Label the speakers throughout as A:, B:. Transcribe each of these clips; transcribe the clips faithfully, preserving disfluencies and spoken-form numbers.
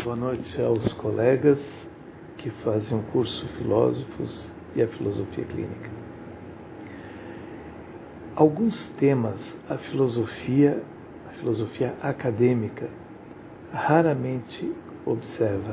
A: Boa noite aos colegas que fazem o curso Filósofos e a Filosofia Clínica. Alguns temas a filosofia, a filosofia acadêmica, raramente observa.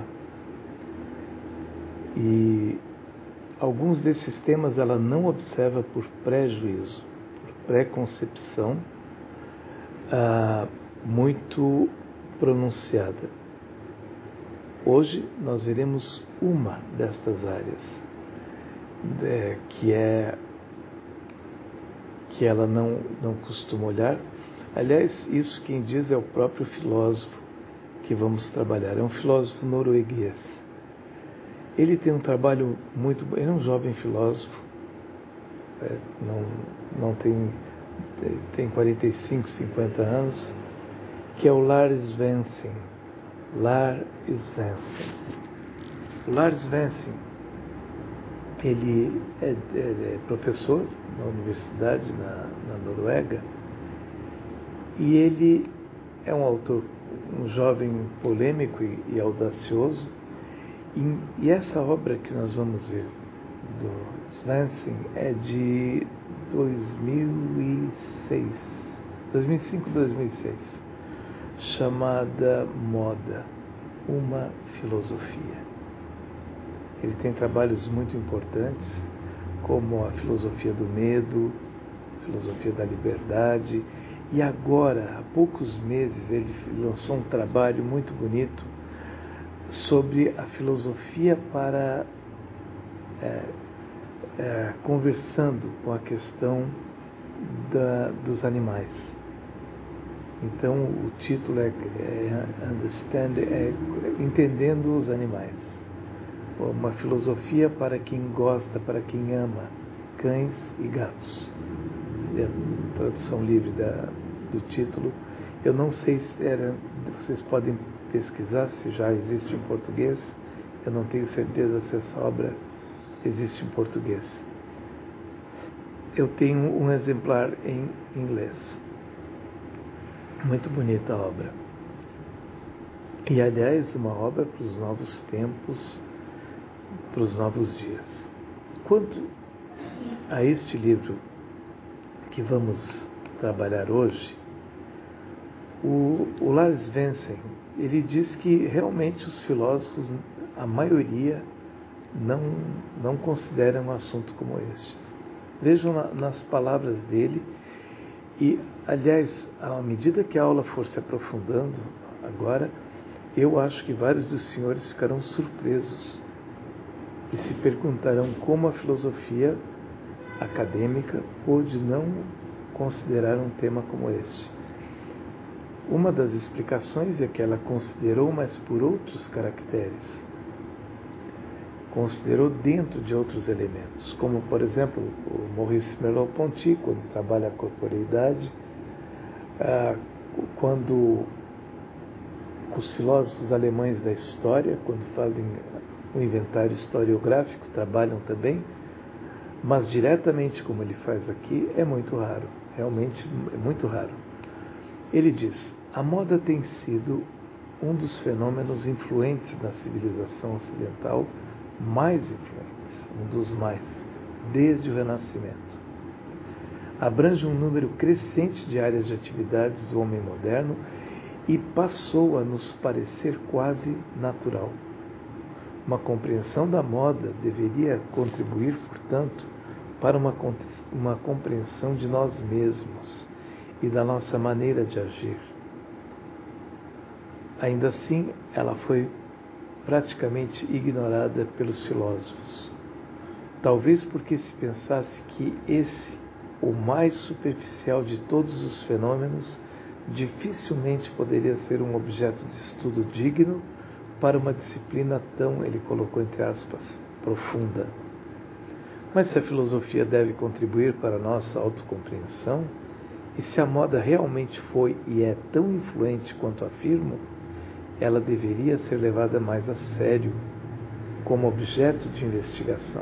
A: E alguns desses temas ela não observa por prejuízo, por preconcepção ah, muito pronunciada. Hoje nós veremos uma destas áreas, é, que é que ela não, não costuma olhar. Aliás, isso quem diz é o próprio filósofo que vamos trabalhar. É um filósofo norueguês. Ele tem um trabalho muito bom. Ele é um jovem filósofo, é, não, não tem, tem quarenta e cinco, cinquenta anos, que é o Lars Svensson. Lars Svensson. O Lars Svensson, ele é, é, é professor na universidade na, na Noruega, e ele é um autor, um jovem polêmico e, e audacioso, e, e essa obra que nós vamos ver do Svensson é de dois mil e seis, dois mil e cinco, dois mil e seis, chamada Moda, uma filosofia. Ele tem trabalhos muito importantes, como a filosofia do medo, a filosofia da liberdade, e agora, há poucos meses, ele lançou um trabalho muito bonito sobre a filosofia para é, é, conversando com a questão da, dos animais. Então, o título é, é, Understand, é Entendendo os Animais. Uma filosofia para quem gosta, para quem ama cães e gatos. É a tradução livre da, do título. Eu não sei se era, vocês podem pesquisar se já existe em português. Eu não tenho certeza se essa obra existe em português. Eu tenho um exemplar em inglês. Muito bonita a obra. E, aliás, uma obra para os novos tempos, para os novos dias. Quanto a este livro que vamos trabalhar hoje, o, o Lars Svensson, ele diz que realmente os filósofos, a maioria, não, não consideram um assunto como este. Vejam na, nas palavras dele. E, aliás, à medida que a aula for se aprofundando agora, eu acho que vários dos senhores ficarão surpresos e se perguntarão como a filosofia acadêmica pôde não considerar um tema como este. Uma das explicações é que ela considerou, mas por outros caracteres. Considerou dentro de outros elementos, como, por exemplo, o Maurice Merleau-Ponty, quando trabalha a corporeidade, ah, quando os filósofos alemães da história, quando fazem o inventário historiográfico, trabalham também, mas diretamente como ele faz aqui, é muito raro, realmente é muito raro. Ele diz, a moda tem sido um dos fenômenos influentes na civilização ocidental, mais influentes, um dos mais, desde o Renascimento. Abrange um número crescente de áreas de atividades do homem moderno e passou a nos parecer quase natural. Uma compreensão da moda deveria contribuir, portanto, para uma, uma compreensão de nós mesmos e da nossa maneira de agir. Ainda assim, ela foi praticamente ignorada pelos filósofos. Talvez porque se pensasse que esse, o mais superficial de todos os fenômenos, dificilmente poderia ser um objeto de estudo digno para uma disciplina tão, ele colocou entre aspas, profunda. Mas se a filosofia deve contribuir para a nossa autocompreensão, e se a moda realmente foi e é tão influente quanto afirmo, ela deveria ser levada mais a sério como objeto de investigação.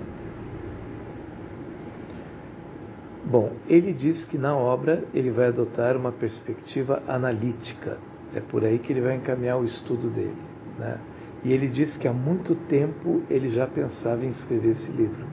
A: Bom, ele diz que na obra ele vai adotar uma perspectiva analítica. É por aí que ele vai encaminhar o estudo dele, né? E ele diz que há muito tempo ele já pensava em escrever esse livro,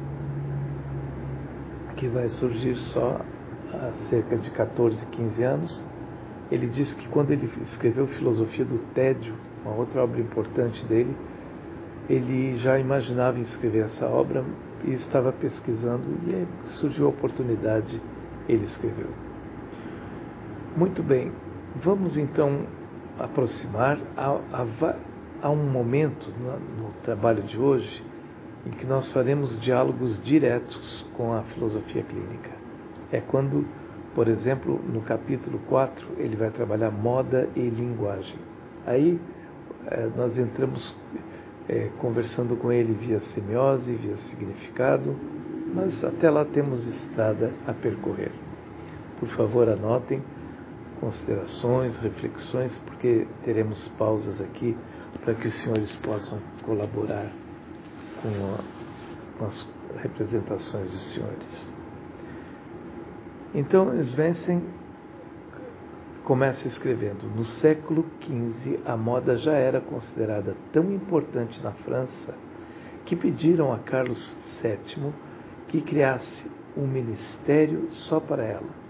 A: que vai surgir só há cerca de catorze, quinze anos. Ele diz que quando ele escreveu Filosofia do Tédio, uma outra obra importante dele, ele já imaginava em escrever essa obra e estava pesquisando, e aí surgiu a oportunidade, ele escreveu. Muito bem, vamos então aproximar a, a, a um momento no, no trabalho de hoje em que nós faremos diálogos diretos com a filosofia clínica. É quando, por exemplo, no capítulo quatro, ele vai trabalhar moda e linguagem. Aí eh, nós entramos eh, conversando com ele via semiose, via significado, mas até lá temos estrada a percorrer. Por favor, anotem considerações, reflexões, porque teremos pausas aqui para que os senhores possam colaborar com, a, com as representações dos senhores. Então, Svensson começa escrevendo: no século quinze, a moda já era considerada tão importante na França que pediram a Carlos sétimo que criasse um ministério só para ela.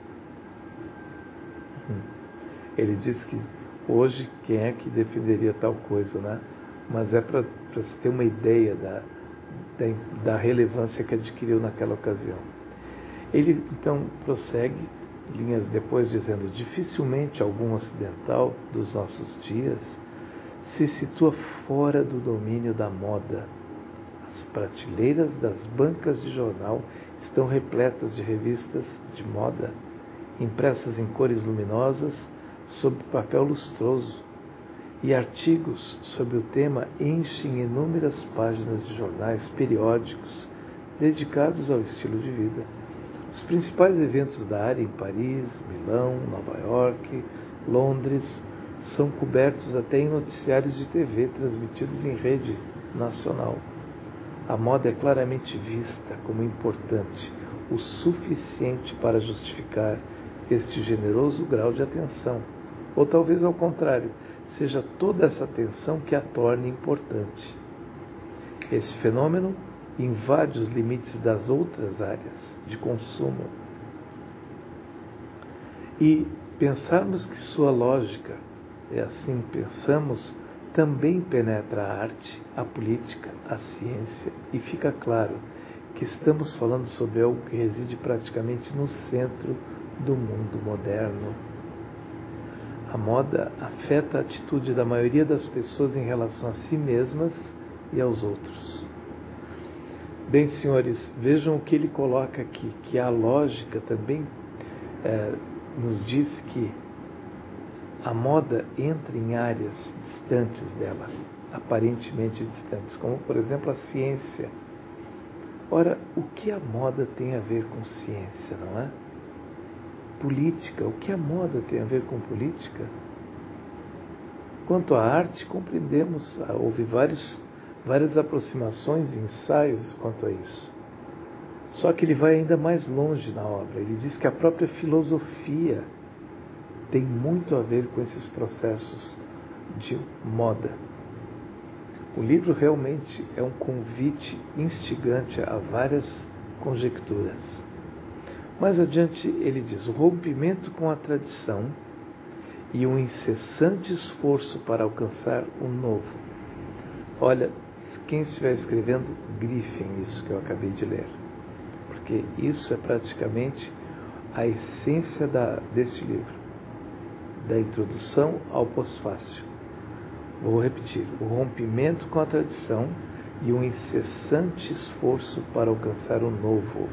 A: Ele diz que hoje quem é que defenderia tal coisa, né? Mas é para se ter uma ideia da, da, da relevância que adquiriu naquela ocasião. Ele então prossegue, linhas depois, dizendo: dificilmente algum ocidental dos nossos dias se situa fora do domínio da moda. As prateleiras das bancas de jornal estão repletas de revistas de moda, impressas em cores luminosas, sob papel lustroso, e artigos sobre o tema enchem inúmeras páginas de jornais periódicos dedicados ao estilo de vida. Os principais eventos da área em Paris, Milão, Nova York, Londres são cobertos até em noticiários de T V transmitidos em rede nacional. A moda é claramente vista como importante, o suficiente para justificar este generoso grau de atenção. Ou talvez ao contrário, seja toda essa atenção que a torne importante. Esse fenômeno invade os limites das outras áreas de consumo. E pensarmos que sua lógica, é assim pensamos, também penetra a arte, a política, a ciência, e fica claro que estamos falando sobre algo que reside praticamente no centro do mundo moderno. A moda afeta a atitude da maioria das pessoas em relação a si mesmas e aos outros. Bem, senhores, vejam o que ele coloca aqui, que a lógica também é, nos diz que a moda entra em áreas distantes dela, aparentemente distantes, como, por exemplo, a ciência. Ora, o que a moda tem a ver com ciência, não é? Política, o que a moda tem a ver com política? Quanto à arte, compreendemos, houve vários, várias aproximações e ensaios quanto a isso. Só que ele vai ainda mais longe na obra. Ele diz que a própria filosofia tem muito a ver com esses processos de moda. O livro realmente é um convite instigante a várias conjecturas. Mais adiante ele diz: o rompimento com a tradição e um incessante esforço para alcançar o novo. Olha, quem estiver escrevendo, grifem isso que eu acabei de ler, porque isso é praticamente a essência da, deste livro, da introdução ao pós-fácil. Vou repetir: o rompimento com a tradição e um incessante esforço para alcançar o novo.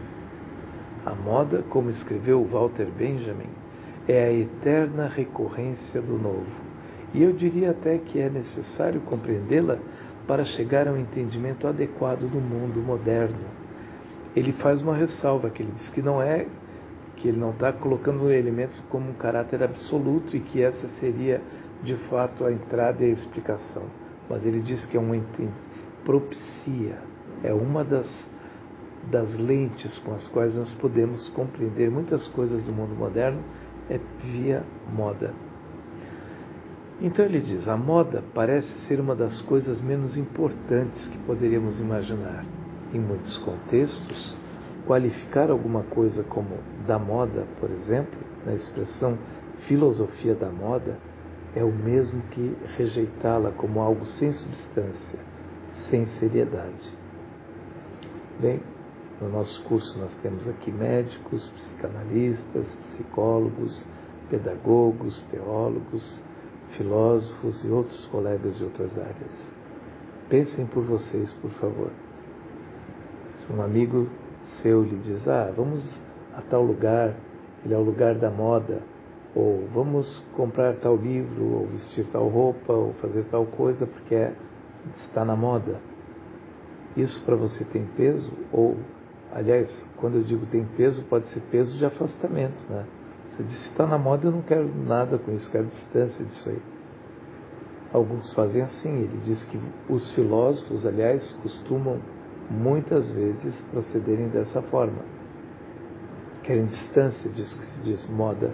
A: A moda, como escreveu Walter Benjamin, é a eterna recorrência do novo. E eu diria até que é necessário compreendê-la para chegar a um entendimento adequado do mundo moderno. Ele faz uma ressalva, que ele diz que não é, que ele não está colocando o elemento como um caráter absoluto e que essa seria, de fato, a entrada e a explicação. Mas ele diz que é um propicia, é uma das das lentes com as quais nós podemos compreender muitas coisas do mundo moderno, é via moda. Então ele diz, a moda parece ser uma das coisas menos importantes que poderíamos imaginar. Em muitos contextos, qualificar alguma coisa como da moda, por exemplo, na expressão filosofia da moda, é o mesmo que rejeitá-la como algo sem substância, sem seriedade. Bem, no nosso curso nós temos aqui médicos, psicanalistas, psicólogos, pedagogos, teólogos, filósofos e outros colegas de outras áreas. Pensem por vocês, por favor. Se um amigo seu lhe diz, ah, vamos a tal lugar, ele é o lugar da moda, ou vamos comprar tal livro, ou vestir tal roupa, ou fazer tal coisa, porque é, está na moda. Isso para você tem peso? Ou, aliás, quando eu digo tem peso, pode ser peso de afastamento, né? Você diz, se está na moda, eu não quero nada com isso, quero distância disso aí. Alguns fazem assim, ele diz que os filósofos, aliás, costumam muitas vezes procederem dessa forma. Querem distância disso que se diz moda.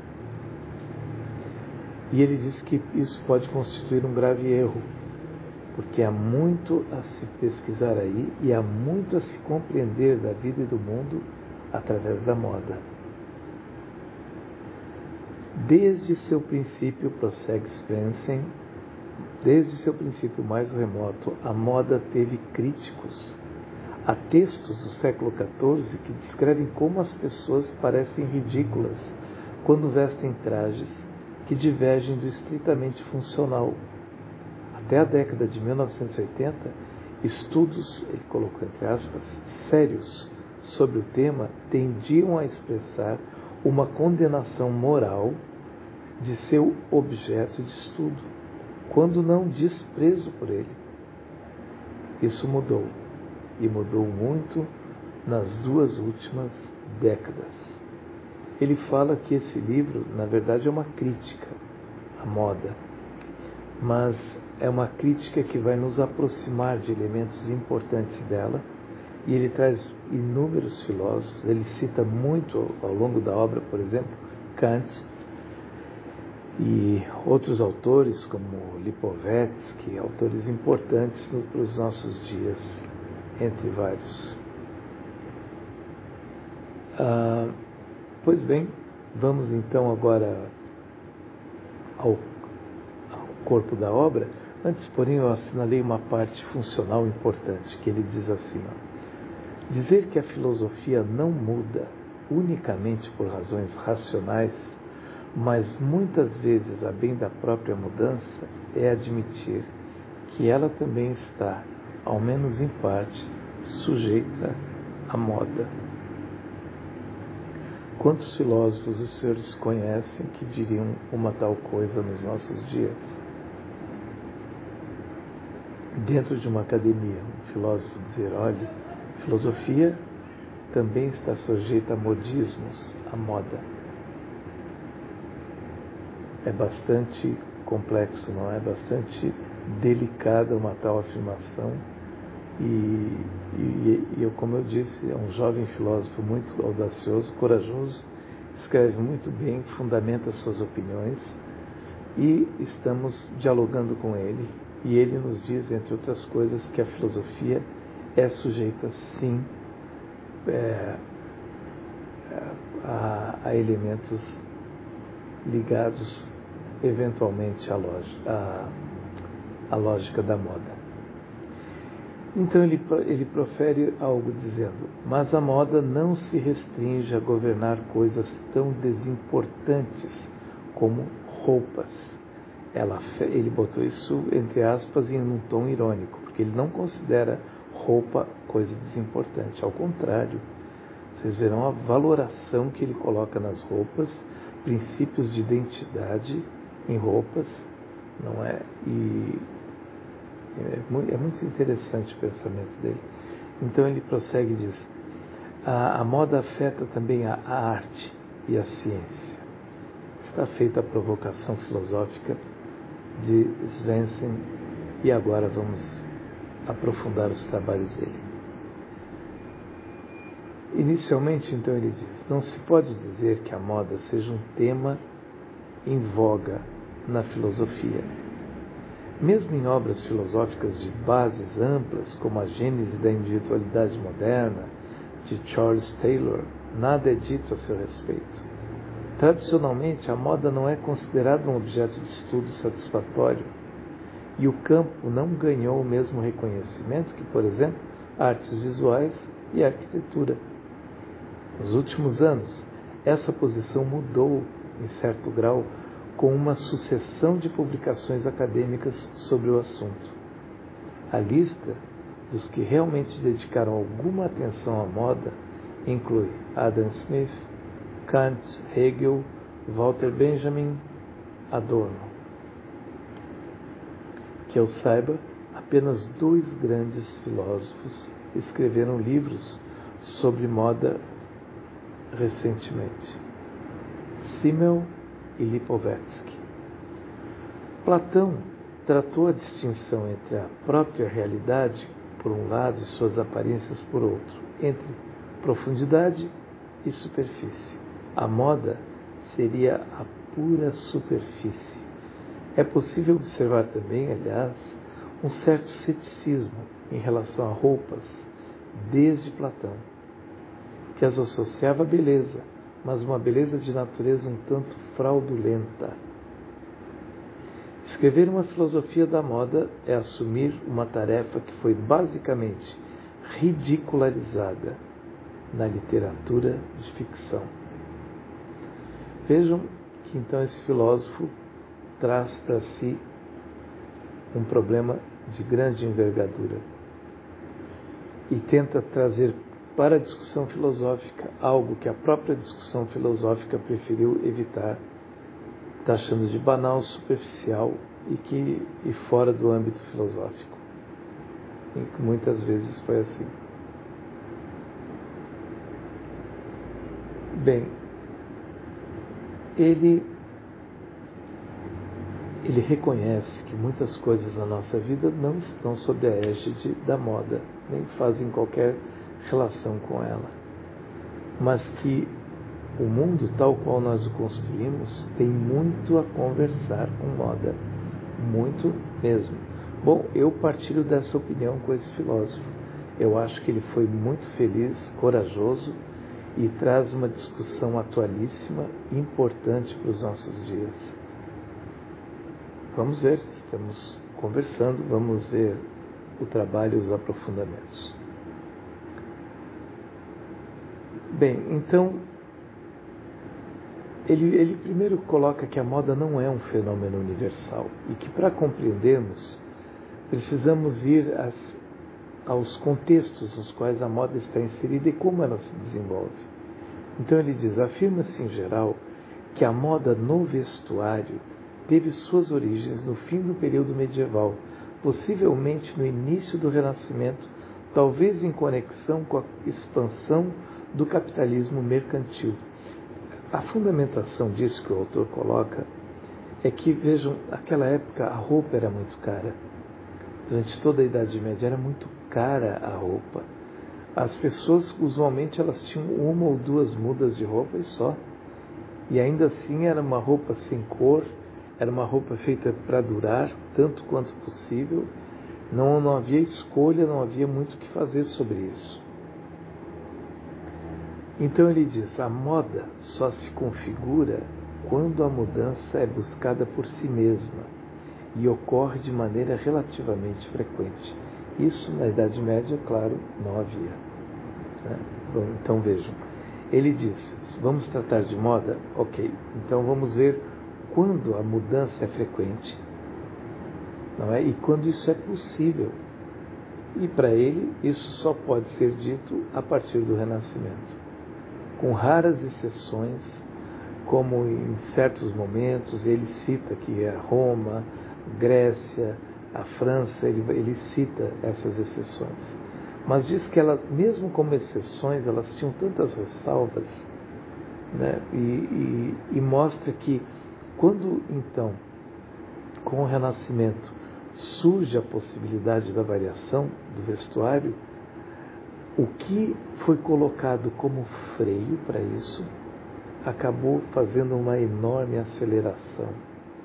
A: E ele diz que isso pode constituir um grave erro, porque há muito a se pesquisar aí e há muito a se compreender da vida e do mundo através da moda. Desde seu princípio, prossegue Svensson, desde seu princípio mais remoto, a moda teve críticos. Há textos do século quatorze que descrevem como as pessoas parecem ridículas quando vestem trajes que divergem do estritamente funcional. Até a década de mil novecentos e oitenta, estudos, ele colocou entre aspas, sérios sobre o tema tendiam a expressar uma condenação moral de seu objeto de estudo, quando não desprezo por ele. Isso mudou, e mudou muito nas duas últimas décadas. Ele fala que esse livro, na verdade, é uma crítica à moda, mas é uma crítica que vai nos aproximar de elementos importantes dela, e ele traz inúmeros filósofos, ele cita muito ao longo da obra, por exemplo, Kant e outros autores como Lipovetsky, autores importantes para os nossos dias, entre vários. Ah, pois bem, vamos então agora ao, ao corpo da obra. Antes, porém, eu assinalei uma parte funcional importante, que ele diz assim, ó, dizer que a filosofia não muda unicamente por razões racionais, mas muitas vezes a bem da própria mudança, é admitir que ela também está, ao menos em parte, sujeita à moda. Quantos filósofos os senhores conhecem que diriam uma tal coisa nos nossos dias? Dentro de uma academia, um filósofo dizer, olha, filosofia também está sujeita a modismos, à moda. É bastante complexo, não é? Bastante delicada uma tal afirmação. E, e, e eu, como eu disse, é um jovem filósofo muito audacioso, corajoso, escreve muito bem, fundamenta suas opiniões, e estamos dialogando com ele. E ele nos diz, entre outras coisas, que a filosofia é sujeita, sim, é, a, a elementos ligados, eventualmente, à lógica, à, à lógica da moda. Então ele, ele profere algo dizendo, mas a moda não se restringe a governar coisas tão desimportantes como roupas. Ela, ele botou isso entre aspas em um tom irônico, porque ele não considera roupa coisa desimportante. Ao contrário, vocês verão a valoração que ele coloca nas roupas, princípios de identidade em roupas, não é? E é muito, é muito interessante o pensamento dele. Então ele prossegue e diz, a, a moda afeta também a, a arte e a ciência. Está feita a provocação filosófica de Svensson e agora vamos aprofundar os trabalhos dele. Inicialmente, então, ele diz, não se pode dizer que a moda seja um tema em voga na filosofia. Mesmo em obras filosóficas de bases amplas, como a Gênese da Individualidade Moderna, de Charles Taylor, nada é dito a seu respeito. Tradicionalmente, a moda não é considerada um objeto de estudo satisfatório, e o campo não ganhou o mesmo reconhecimento que, por exemplo, artes visuais e arquitetura. Nos últimos anos, essa posição mudou, em certo grau, com uma sucessão de publicações acadêmicas sobre o assunto. A lista dos que realmente dedicaram alguma atenção à moda inclui Adam Smith, Kant, Hegel, Walter Benjamin, Adorno. Que eu saiba, apenas dois grandes filósofos escreveram livros sobre moda recentemente: Simmel e Lipovetsky. Platão tratou a distinção entre a própria realidade, por um lado, e suas aparências, por outro, entre profundidade e superfície. A moda seria a pura superfície. É possível observar também, aliás, um certo ceticismo em relação a roupas, desde Platão, que as associava à beleza, mas uma beleza de natureza um tanto fraudulenta. Escrever uma filosofia da moda é assumir uma tarefa que foi basicamente ridicularizada na literatura de ficção. Vejam que então esse filósofo traz para si um problema de grande envergadura e tenta trazer para a discussão filosófica algo que a própria discussão filosófica preferiu evitar, taxando de banal, superficial e, que, e fora do âmbito filosófico. E que muitas vezes foi assim. Bem, ele, ele reconhece que muitas coisas na nossa vida não estão sob a égide da moda, nem fazem qualquer relação com ela, mas que o mundo tal qual nós o construímos tem muito a conversar com moda, muito mesmo. Bom, eu partilho dessa opinião com esse filósofo. Eu acho que ele foi muito feliz, corajoso e traz uma discussão atualíssima, importante para os nossos dias. Vamos ver, estamos conversando, vamos ver o trabalho e os aprofundamentos. Bem, então, ele, ele primeiro coloca que a moda não é um fenômeno universal e que para compreendermos precisamos ir às, aos contextos nos quais a moda está inserida e como ela se desenvolve. Então ele diz, afirma-se em geral que a moda no vestuário teve suas origens no fim do período medieval, possivelmente no início do Renascimento, talvez em conexão com a expansão do capitalismo mercantil. A fundamentação disso que o autor coloca é que, vejam, naquela época a roupa era muito cara. Durante toda a Idade Média era muito cara a roupa. As pessoas, usualmente, elas tinham uma ou duas mudas de roupa e só. E ainda assim era uma roupa sem cor, era uma roupa feita para durar, tanto quanto possível. Não, não havia escolha, não havia muito o que fazer sobre isso. Então ele diz, a moda só se configura quando a mudança é buscada por si mesma e ocorre de maneira relativamente frequente. Isso na Idade Média, claro, não havia. Né? Bom, então vejam, ele diz, vamos tratar de moda? Ok, então vamos ver quando a mudança é frequente, não é? E quando isso é possível. E para ele, isso só pode ser dito a partir do Renascimento. Com raras exceções, como em certos momentos, ele cita que é Roma, Grécia, a França, ele, ele cita essas exceções. Mas diz que elas, mesmo como exceções, elas tinham tantas ressalvas, né? e, e, e mostra que quando, então, com o Renascimento, surge a possibilidade da variação do vestuário, o que foi colocado como freio para isso acabou fazendo uma enorme aceleração.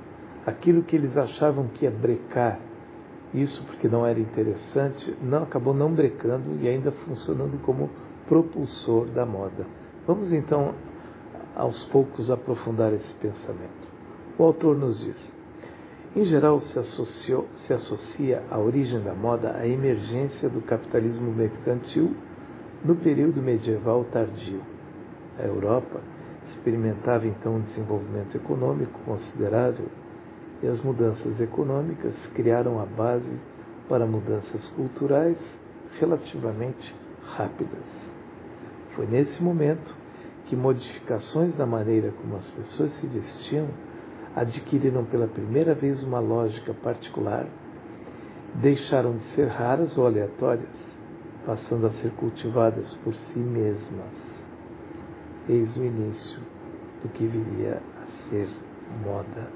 A: aquilo que eles achavam que ia brecar, isso porque não era interessante, não acabou não brecando e ainda funcionando como propulsor da moda. Vamos então, aos poucos, aprofundar esse pensamento. O autor nos diz: em geral, se, associou, se associa a origem da moda à emergência do capitalismo mercantil no período medieval tardio. A Europa experimentava então um desenvolvimento econômico considerável e as mudanças econômicas criaram a base para mudanças culturais relativamente rápidas. Foi nesse momento que modificações na maneira como as pessoas se vestiam adquiriram pela primeira vez uma lógica particular, deixaram de ser raras ou aleatórias, passando a ser cultivadas por si mesmas. Eis o início do que viria a ser moda.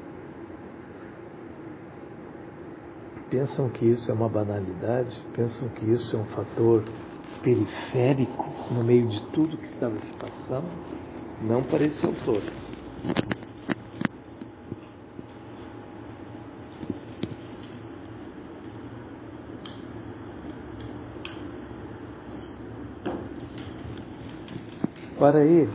A: Pensam que isso é uma banalidade? Pensam que isso é um fator periférico no meio de tudo que estava se passando? Não para esse autor. Para ele,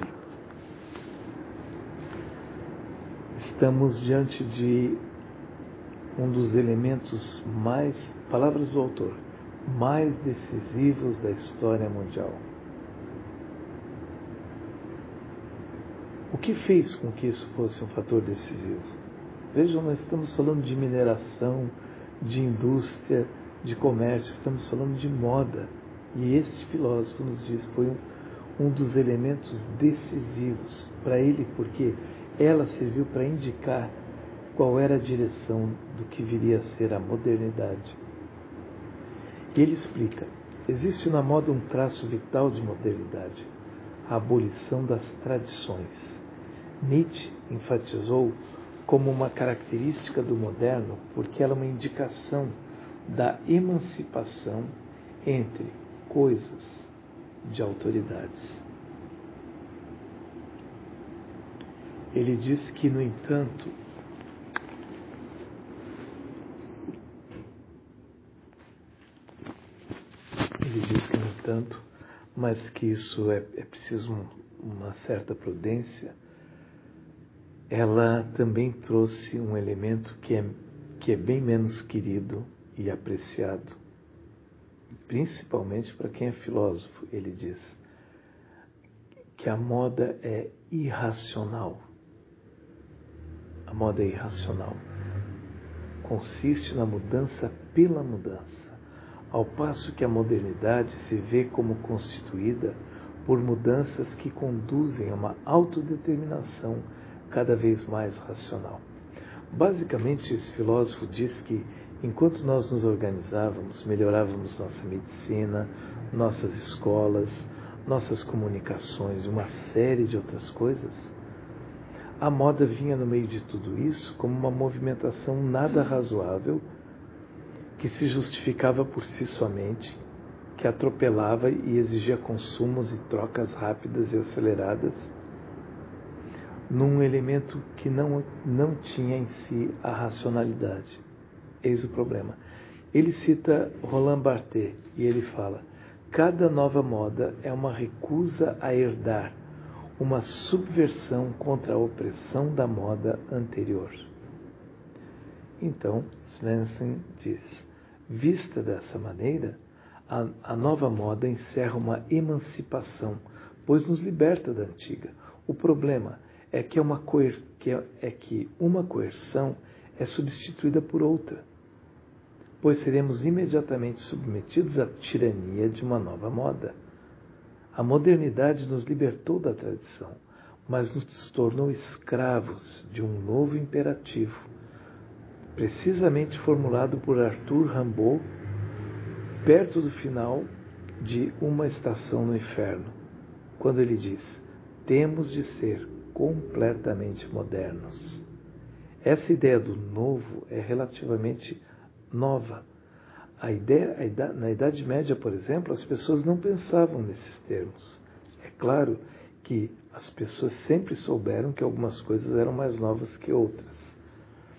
A: estamos diante de um dos elementos mais, palavras do autor, mais decisivos da história mundial. O que fez com que isso fosse um fator decisivo? Vejam, nós estamos falando de mineração, de indústria, de comércio, estamos falando de moda. E este filósofo nos diz que foi um, um dos elementos decisivos para ele, porque ela serviu para indicar qual era a direção do que viria a ser a modernidade. E ele explica: existe na moda um traço vital de modernidade, a abolição das tradições. Nietzsche enfatizou como uma característica do moderno porque ela é uma indicação da emancipação entre coisas de autoridades. Ele diz que, no entanto, ele diz que, no entanto, mas que isso é, é preciso uma certa prudência, ela também trouxe um elemento que é, que é bem menos querido e apreciado, principalmente para quem é filósofo. Ele diz que a moda é irracional. A moda é irracional. Consiste na mudança pela mudança, ao passo que a modernidade se vê como constituída por mudanças que conduzem a uma autodeterminação cada vez mais racional. Basicamente, esse filósofo diz que, enquanto nós nos organizávamos, melhorávamos nossa medicina, nossas escolas, nossas comunicações e uma série de outras coisas, a moda vinha no meio de tudo isso como uma movimentação nada razoável, que se justificava por si somente, que atropelava e exigia consumos e trocas rápidas e aceleradas, num elemento que não, não tinha em si a racionalidade. Eis o problema. Ele cita Roland Barthes e ele fala: cada nova moda é uma recusa a herdar, uma subversão contra a opressão da moda anterior. Então, Svensson diz: vista dessa maneira, a, a nova moda encerra uma emancipação, pois nos liberta da antiga. O problema é que, é uma coer, que, é, é que uma coerção é substituída por outra, pois seremos imediatamente submetidos à tirania de uma nova moda. A modernidade nos libertou da tradição, mas nos tornou escravos de um novo imperativo, precisamente formulado por Arthur Rimbaud, perto do final de Uma Estação no Inferno, quando ele diz: temos de ser completamente modernos. Essa ideia do novo é relativamente nova. A ideia, a idade, na Idade Média, por exemplo, as pessoas não pensavam nesses termos. É claro que as pessoas sempre souberam que algumas coisas eram mais novas que outras.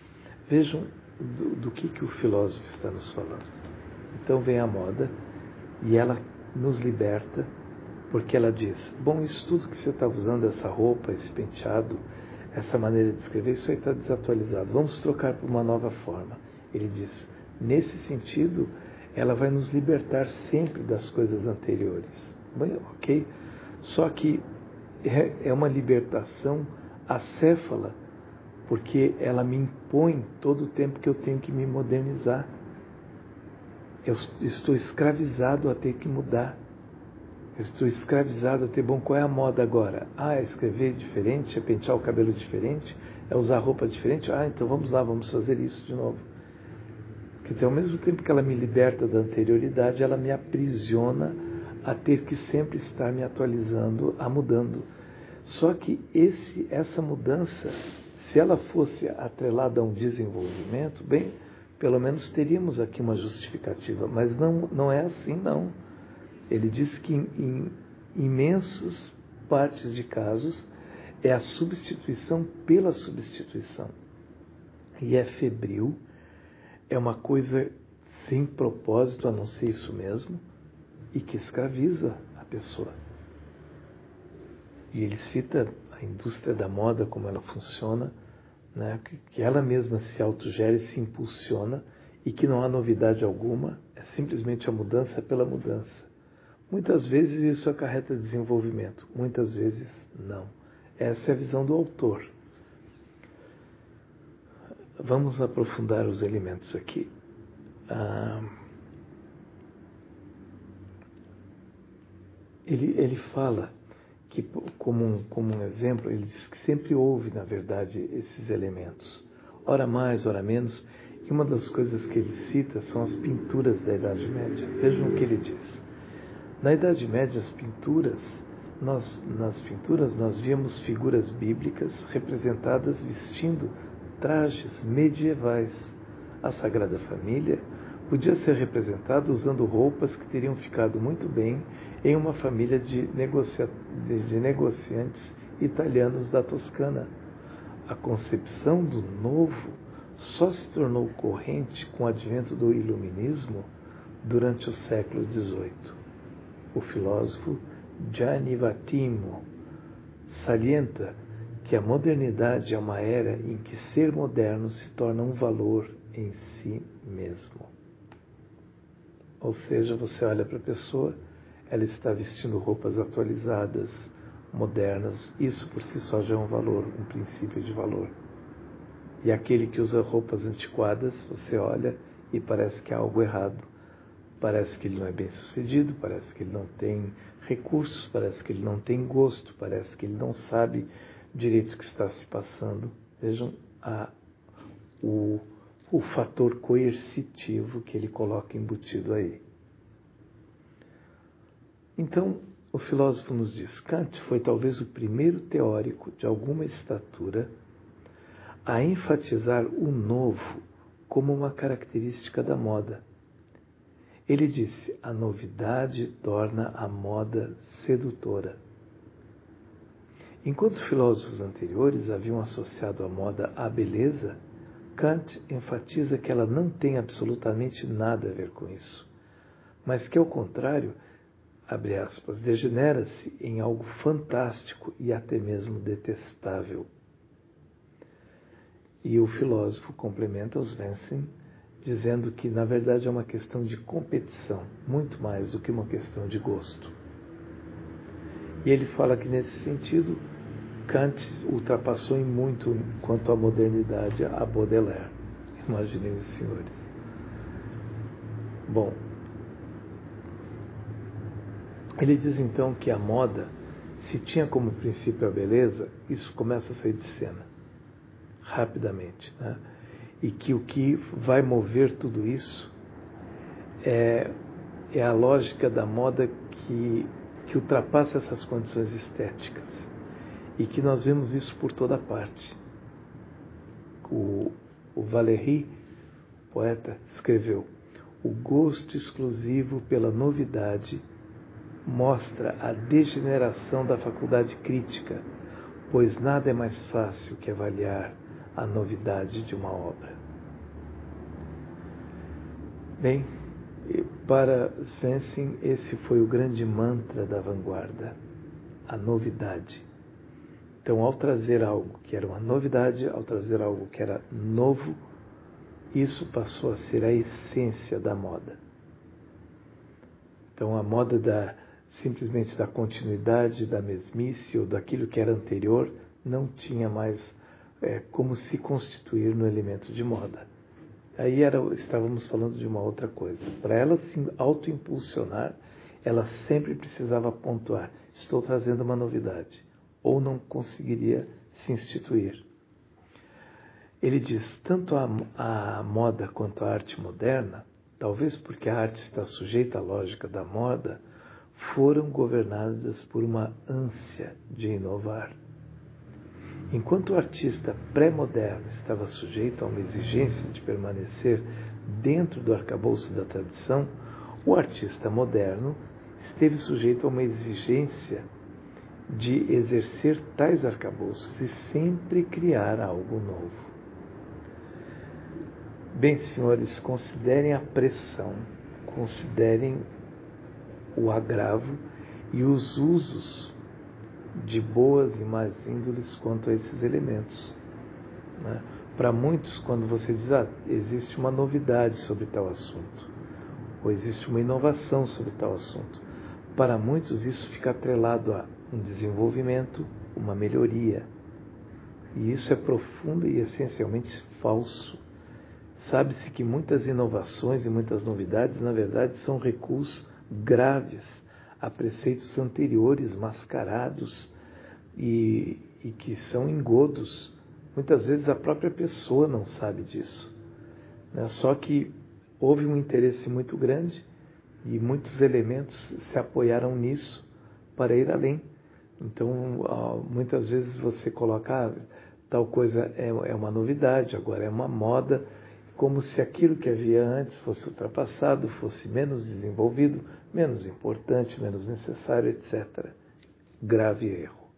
A: Vejam do, do que, que o filósofo está nos falando. Então vem a moda e ela nos liberta, porque ela diz, bom, isso tudo que você está usando, essa roupa, esse penteado, essa maneira de escrever, isso aí está desatualizado. Vamos trocar por uma nova forma. Ele diz, nesse sentido, ela vai nos libertar sempre das coisas anteriores. Bem, ok? Só que é, é uma libertação acéfala, porque ela me impõe todo o tempo que eu tenho que me modernizar. Eu estou escravizado a ter que mudar. Eu estou escravizado a ter, bom, qual é a moda agora? Ah, é escrever diferente, é pentear o cabelo diferente, é usar roupa diferente? Ah, então vamos lá, vamos fazer isso de novo. Quer dizer, ao mesmo tempo que ela me liberta da anterioridade, ela me aprisiona a ter que sempre estar me atualizando, a mudando. Só que esse, essa mudança, se ela fosse atrelada a um desenvolvimento, bem, pelo menos teríamos aqui uma justificativa, mas não, não é assim, não. Ele diz que em, em imensas partes de casos é a substituição pela substituição. E é febril, é uma coisa sem propósito, a não ser isso mesmo, e que escraviza a pessoa. E ele cita a indústria da moda, como ela funciona, né, que ela mesma se autogera e se impulsiona, e que não há novidade alguma, é simplesmente a mudança pela mudança. Muitas vezes isso acarreta desenvolvimento, muitas vezes não. Essa é a visão do autor. Vamos aprofundar os elementos aqui. Ah, ele, ele fala que, como um, como um exemplo, ele diz que sempre houve, na verdade, esses elementos. Ora mais, ora menos. E uma das coisas que ele cita são as pinturas da Idade Média. Vejam o que ele diz. Na Idade Média, as pinturas, nós, nas pinturas nós víamos figuras bíblicas representadas vestindo trajes medievais. A Sagrada Família podia ser representada usando roupas que teriam ficado muito bem em uma família de, negocia... de negociantes italianos da Toscana. A concepção do novo só se tornou corrente com o advento do Iluminismo durante o século dezoito. O filósofo Gianni Vattimo salienta que a modernidade é uma era em que ser moderno se torna um valor em si mesmo. Ou seja, você olha para a pessoa, ela está vestindo roupas atualizadas, modernas, isso por si só já é um valor, um princípio de valor. E aquele que usa roupas antiquadas, você olha e parece que há algo errado. Parece que ele não é bem sucedido, parece que ele não tem recursos, parece que ele não tem gosto, parece que ele não sabe direito o que está se passando. Vejam a, o, o fator coercitivo que ele coloca embutido aí. Então, o filósofo nos diz, Kant foi talvez o primeiro teórico de alguma estatura a enfatizar o novo como uma característica da moda. Ele disse, a novidade torna a moda sedutora. Enquanto filósofos anteriores haviam associado a moda à beleza, Kant enfatiza que ela não tem absolutamente nada a ver com isso, mas que, ao contrário, abre aspas, degenera-se em algo fantástico e até mesmo detestável. E o filósofo complementa os Svensson, dizendo que, na verdade, é uma questão de competição, muito mais do que uma questão de gosto. E ele fala que, nesse sentido, Kant ultrapassou em muito quanto à modernidade a Baudelaire. Imaginem os senhores. Bom, ele diz então que a moda, se tinha como princípio a beleza, isso começa a sair de cena, rapidamente, né? E que o que vai mover tudo isso é, é a lógica da moda que, que ultrapassa essas condições estéticas. E que nós vemos isso por toda parte. O, o Valéry, poeta, escreveu: o gosto exclusivo pela novidade mostra a degeneração da faculdade crítica, pois nada é mais fácil que avaliar a novidade de uma obra. Bem, para Svensson, esse foi o grande mantra da vanguarda, a novidade. Então, ao trazer algo que era uma novidade, ao trazer algo que era novo, isso passou a ser a essência da moda. Então, a moda da, simplesmente da continuidade, da mesmice ou daquilo que era anterior, não tinha mais é, como se constituir no elemento de moda. Aí era, estávamos falando de uma outra coisa. Para ela se autoimpulsionar, ela sempre precisava pontuar: estou trazendo uma novidade, ou não conseguiria se instituir. Ele diz, tanto a, a moda quanto a arte moderna, talvez porque a arte está sujeita à lógica da moda, foram governadas por uma ânsia de inovar. Enquanto o artista pré-moderno estava sujeito a uma exigência de permanecer dentro do arcabouço da tradição, o artista moderno esteve sujeito a uma exigência de exercer tais arcabouços e sempre criar algo novo. Bem, senhores, considerem a pressão, considerem o agravo e os usos de boas e más índoles quanto a esses elementos. Né? Para muitos, quando você diz, ah, existe uma novidade sobre tal assunto, ou existe uma inovação sobre tal assunto, para muitos isso fica atrelado a um desenvolvimento, uma melhoria. E isso é profundo e essencialmente falso. Sabe-se que muitas inovações e muitas novidades, na verdade, são recuos graves a preceitos anteriores, mascarados, e, e que são engodos. Muitas vezes a própria pessoa não sabe disso. Né? Só que houve um interesse muito grande e muitos elementos se apoiaram nisso para ir além. Então, muitas vezes você coloca, ah, tal coisa é, é uma novidade, agora é uma moda, como se aquilo que havia antes fosse ultrapassado, fosse menos desenvolvido, menos importante, menos necessário, etcétera. Grave erro.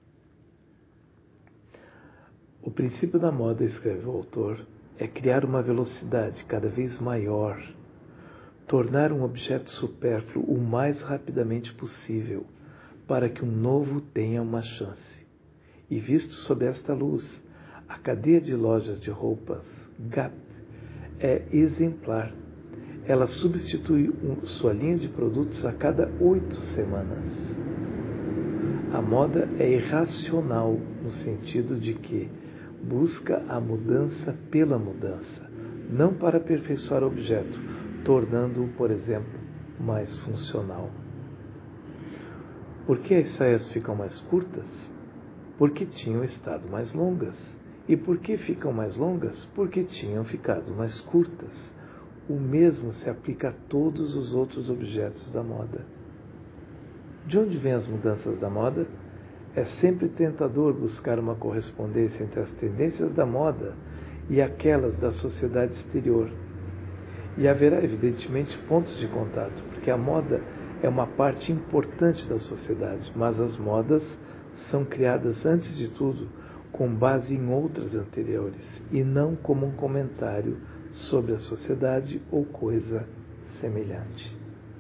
A: O princípio da moda, escreve o autor, é criar uma velocidade cada vez maior, tornar um objeto supérfluo o mais rapidamente possível, para que um novo tenha uma chance. E visto sob esta luz, a cadeia de lojas de roupas, Gap, é exemplar. Ela substitui um, sua linha de produtos a cada oito semanas. A moda é irracional no sentido de que busca a mudança pela mudança, não para aperfeiçoar o objeto, tornando-o, por exemplo, mais funcional. Por que as saias ficam mais curtas? Porque tinham estado mais longas. E por que ficam mais longas? Porque tinham ficado mais curtas. O mesmo se aplica a todos os outros objetos da moda. De onde vêm as mudanças da moda? É sempre tentador buscar uma correspondência entre as tendências da moda e aquelas da sociedade exterior. E haverá, evidentemente, pontos de contato, porque a moda é uma parte importante da sociedade, mas as modas são criadas, antes de tudo, com base em outras anteriores, e não como um comentário sobre a sociedade ou coisa semelhante.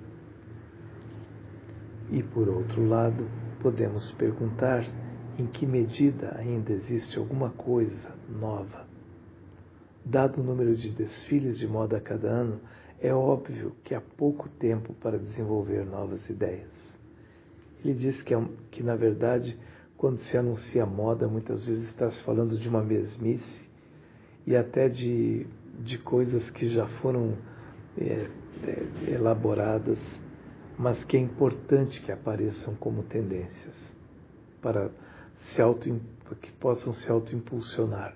A: E, por outro lado, podemos perguntar em que medida ainda existe alguma coisa nova. Dado o número de desfiles de moda a cada ano, é óbvio que há pouco tempo para desenvolver novas ideias. Ele diz que, é, que na verdade, quando se anuncia moda, muitas vezes está se falando de uma mesmice e até de, de coisas que já foram é, é, elaboradas, mas que é importante que apareçam como tendências, para se auto, que possam se autoimpulsionar.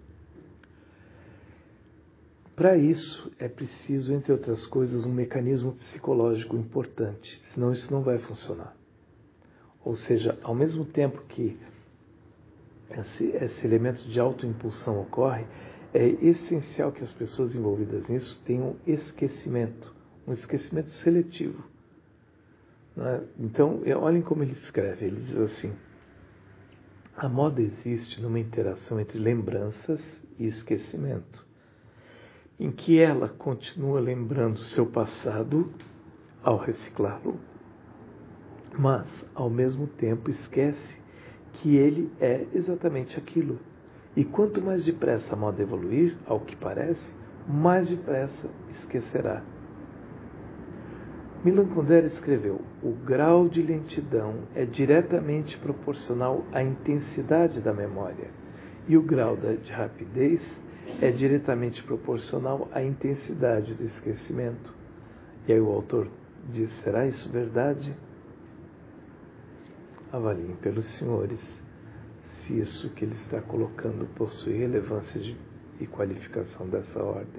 A: Para isso, é preciso, entre outras coisas, um mecanismo psicológico importante, senão isso não vai funcionar. Ou seja, ao mesmo tempo que esse, esse elemento de autoimpulsão ocorre, é essencial que as pessoas envolvidas nisso tenham esquecimento, um esquecimento seletivo. Né? Então, olhem como ele escreve, ele diz assim: a moda existe numa interação entre lembranças e esquecimento. em que ela continua lembrando seu passado ao reciclá-lo, mas, ao mesmo tempo, esquece que ele é exatamente aquilo. E quanto mais depressa a moda evoluir, ao que parece, mais depressa esquecerá. Milan Kundera escreveu: o grau de lentidão é diretamente proporcional à intensidade da memória, e o grau de rapidez é diretamente proporcional à intensidade do esquecimento. E aí o autor diz: será isso verdade? Avaliem pelos senhores se isso que ele está colocando possui relevância de, e qualificação dessa ordem.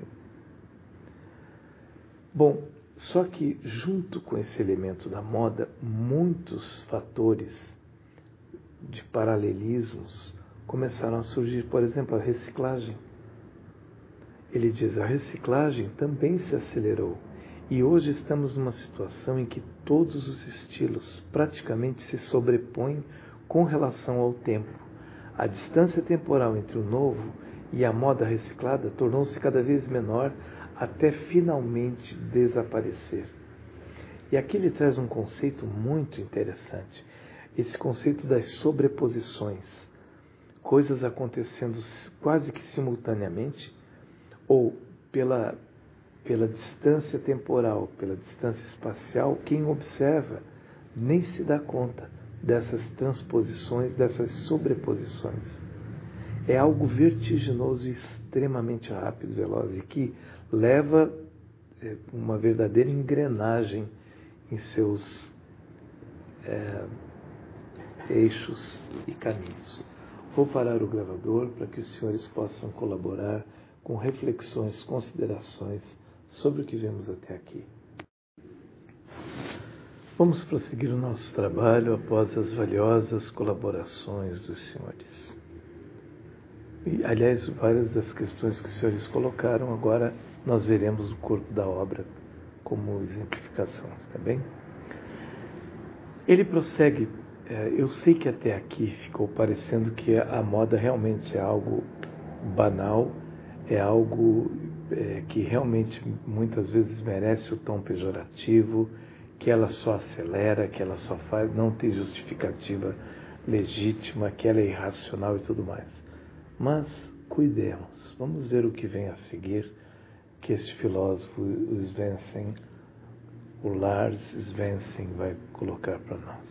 A: Bom, só que junto com esse elemento da moda, muitos fatores de paralelismos começaram a surgir. Por exemplo, a reciclagem. Ele diz: a reciclagem também se acelerou. E hoje estamos numa situação em que todos os estilos praticamente se sobrepõem com relação ao tempo. A distância temporal entre o novo e a moda reciclada tornou-se cada vez menor até finalmente desaparecer. E aqui ele traz um conceito muito interessante, esse conceito das sobreposições, coisas acontecendo quase que simultaneamente, ou pela, pela distância temporal, pela distância espacial, quem observa nem se dá conta dessas transposições, dessas sobreposições. É algo vertiginoso e extremamente rápido, veloz, e que leva é, uma verdadeira engrenagem em seus é, eixos e caminhos. Vou parar o gravador para que os senhores possam colaborar com reflexões, considerações sobre o que vemos até aqui. Vamos prosseguir o nosso trabalho após as valiosas colaborações dos senhores. E, aliás, várias das questões que os senhores colocaram, agora nós veremos o corpo da obra como exemplificação, está bem? Ele prossegue, eu sei que até aqui ficou parecendo que a moda realmente é algo banal, é algo é, que realmente muitas vezes merece o tom pejorativo, que ela só acelera, que ela só faz, não tem justificativa legítima, que ela é irracional e tudo mais. Mas cuidemos, vamos ver o que vem a seguir, que este filósofo, o Svensson, o Lars Svensson, vai colocar para nós.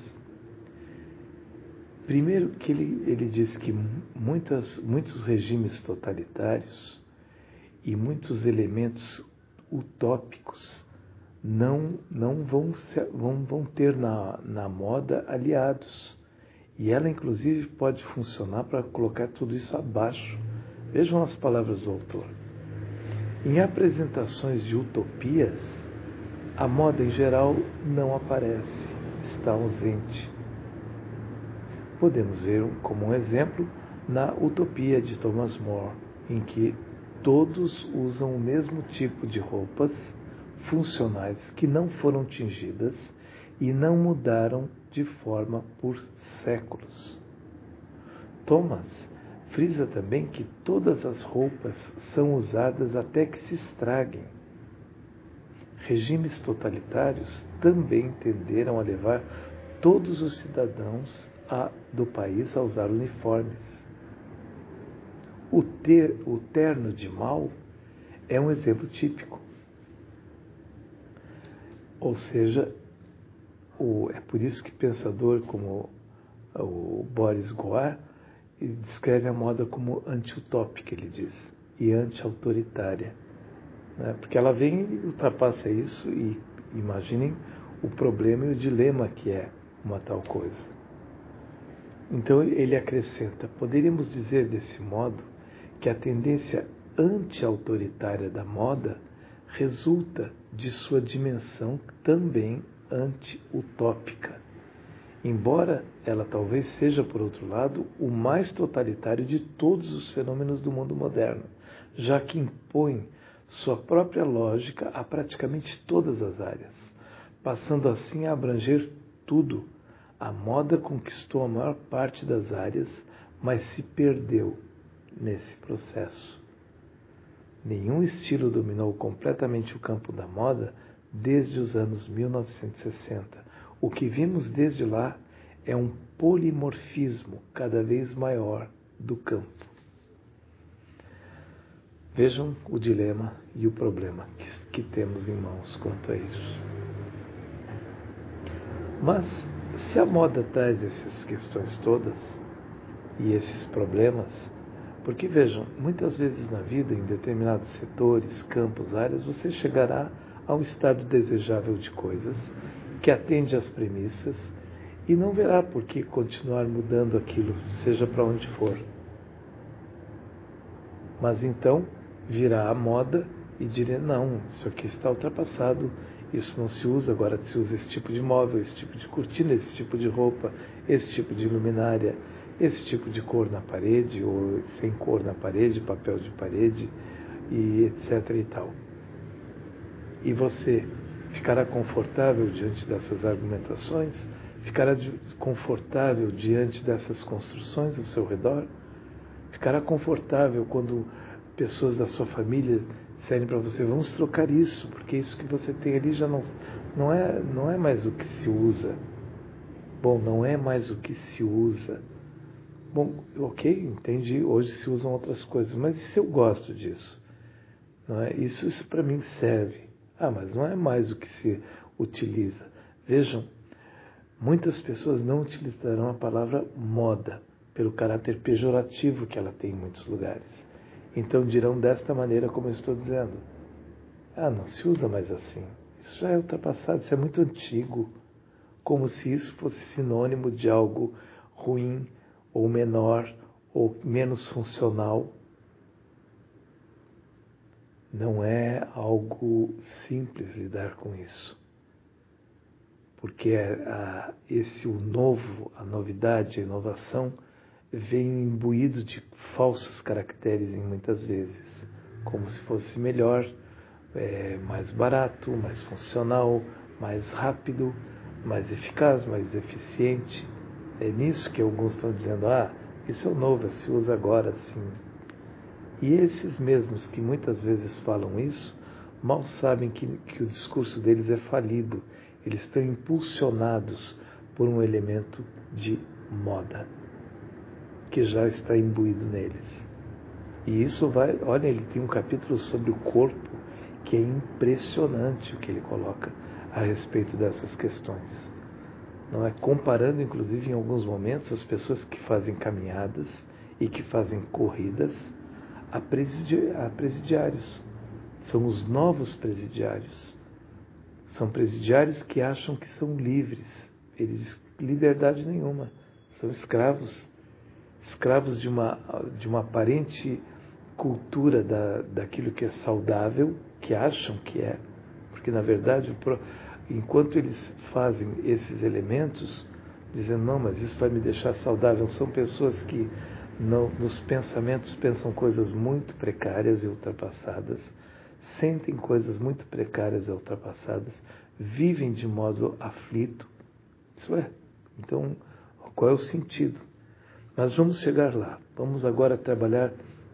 A: Primeiro que ele, ele diz que muitas, muitos regimes totalitários e muitos elementos utópicos não, não vão, vão, vão ter na, na moda aliados. E ela, inclusive, pode funcionar para colocar tudo isso abaixo. Vejam as palavras do autor. Em apresentações de utopias, a moda em geral não aparece, está ausente. Podemos ver como um exemplo na Utopia de Thomas More, em que todos usam o mesmo tipo de roupas funcionais que não foram tingidas e não mudaram de forma por séculos. Thomas frisa também que todas as roupas são usadas até que se estraguem. Regimes totalitários também tenderam a levar todos os cidadãos a, do país a usar uniformes. O, ter, o terno de Mao é um exemplo típico. Ou seja, o, é por isso que pensador como o Boris Goar descreve a moda como anti-utópica, ele diz, e anti-autoritária. Né? Porque ela vem e ultrapassa isso e imaginem o problema e o dilema que é uma tal coisa. Então ele acrescenta, poderíamos dizer desse modo que a tendência anti-autoritária da moda resulta de sua dimensão também anti-utópica, embora ela talvez seja, por outro lado, o mais totalitário de todos os fenômenos do mundo moderno, já que impõe sua própria lógica a praticamente todas as áreas, passando assim a abranger tudo. A moda conquistou a maior parte das áreas, mas se perdeu nesse processo. Nenhum estilo dominou completamente o campo da moda desde os anos mil novecentos e sessenta. O que vimos desde lá é um polimorfismo cada vez maior do campo. Vejam o dilema e o problema que, que temos em mãos quanto a isso. Mas, se a moda traz essas questões todas e esses problemas, porque vejam, muitas vezes na vida, em determinados setores, campos, áreas, você chegará a um estado desejável de coisas que atende às premissas e não verá por que continuar mudando aquilo, seja para onde for. Mas então virá a moda e dirá, não, isso aqui está ultrapassado, isso não se usa, agora se usa esse tipo de móvel, esse tipo de cortina, esse tipo de roupa, esse tipo de luminária, esse tipo de cor na parede, ou sem cor na parede, papel de parede, e etc e tal. E você ficará confortável diante dessas argumentações? Ficará confortável diante dessas construções ao seu redor? Ficará confortável quando pessoas da sua família disserem para você, vamos trocar isso, porque isso que você tem ali já não, não, é, não é mais o que se usa. Bom, não é mais o que se usa. Bom, ok, entendi, hoje se usam outras coisas, mas e se eu gosto disso? Não é? Isso, isso para mim serve. Ah, mas não é mais o que se utiliza. Vejam, muitas pessoas não utilizarão a palavra moda, pelo caráter pejorativo que ela tem em muitos lugares. Então dirão desta maneira como eu estou dizendo. Ah, não se usa mais assim. Isso já é ultrapassado, isso é muito antigo. Como se isso fosse sinônimo de algo ruim, ou menor, ou menos funcional. Não é algo simples lidar com isso. Porque a, esse, o novo, a novidade, a inovação, vem imbuído de falsos caracteres em muitas vezes, como se fosse melhor, é, mais barato, mais funcional, mais rápido, mais eficaz, mais eficiente. É nisso que alguns estão dizendo, ah, isso é o novo, se usa agora, sim. E esses mesmos que muitas vezes falam isso, mal sabem que, que o discurso deles é falido. Eles estão impulsionados por um elemento de moda que já está imbuído neles. E isso vai, olha, ele tem um capítulo sobre o corpo que é impressionante o que ele coloca a respeito dessas questões. Não é? Comparando, inclusive, em alguns momentos, as pessoas que fazem caminhadas e que fazem corridas a, presidi- a presidiários. São os novos presidiários. São presidiários que acham que são livres. Eles liberdade nenhuma. São escravos. Escravos de uma, de uma aparente cultura da, daquilo que é saudável, que acham que é. Porque, na verdade, enquanto eles fazem esses elementos, dizendo, não, mas isso vai me deixar saudável, são pessoas que não, nos pensamentos pensam coisas muito precárias e ultrapassadas, sentem coisas muito precárias e ultrapassadas, vivem de modo aflito. Isso é. Então, qual é o sentido? Mas vamos chegar lá. Vamos agora trabalhar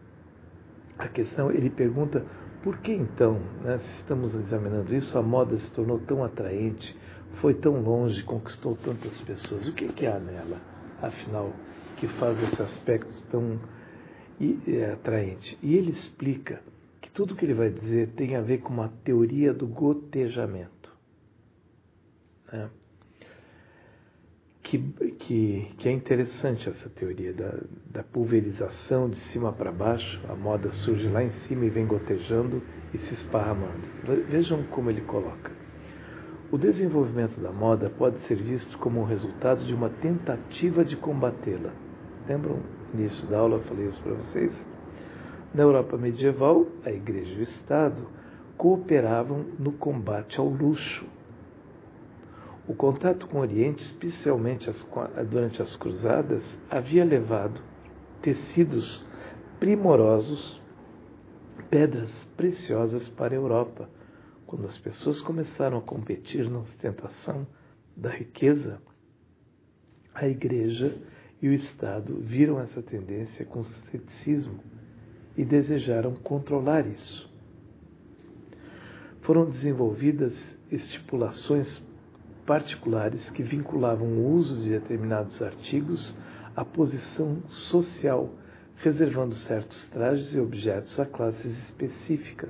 A: a questão. Ele pergunta, por que então, né, se estamos examinando isso, a moda se tornou tão atraente, foi tão longe, conquistou tantas pessoas? O que, que há nela, afinal, que faz esse aspecto tão é, atraente? E ele explica que tudo que ele vai dizer tem a ver com uma teoria do gotejamento. Né? Que, que, que é interessante essa teoria da, da pulverização de cima para baixo. A moda surge lá em cima e vem gotejando e se esparramando. Vejam como ele coloca. O desenvolvimento da moda pode ser visto como um resultado de uma tentativa de combatê-la. Lembram? No início da aula eu falei isso para vocês. Na Europa medieval, a Igreja e o Estado cooperavam no combate ao luxo. O contato com o Oriente, especialmente as, durante as cruzadas, havia levado tecidos primorosos, pedras preciosas para a Europa. Quando as pessoas começaram a competir na ostentação da riqueza, a Igreja e o Estado viram essa tendência com ceticismo e desejaram controlar isso. Foram desenvolvidas estipulações particulares que vinculavam o uso de determinados artigos à posição social, reservando certos trajes e objetos a classes específicas.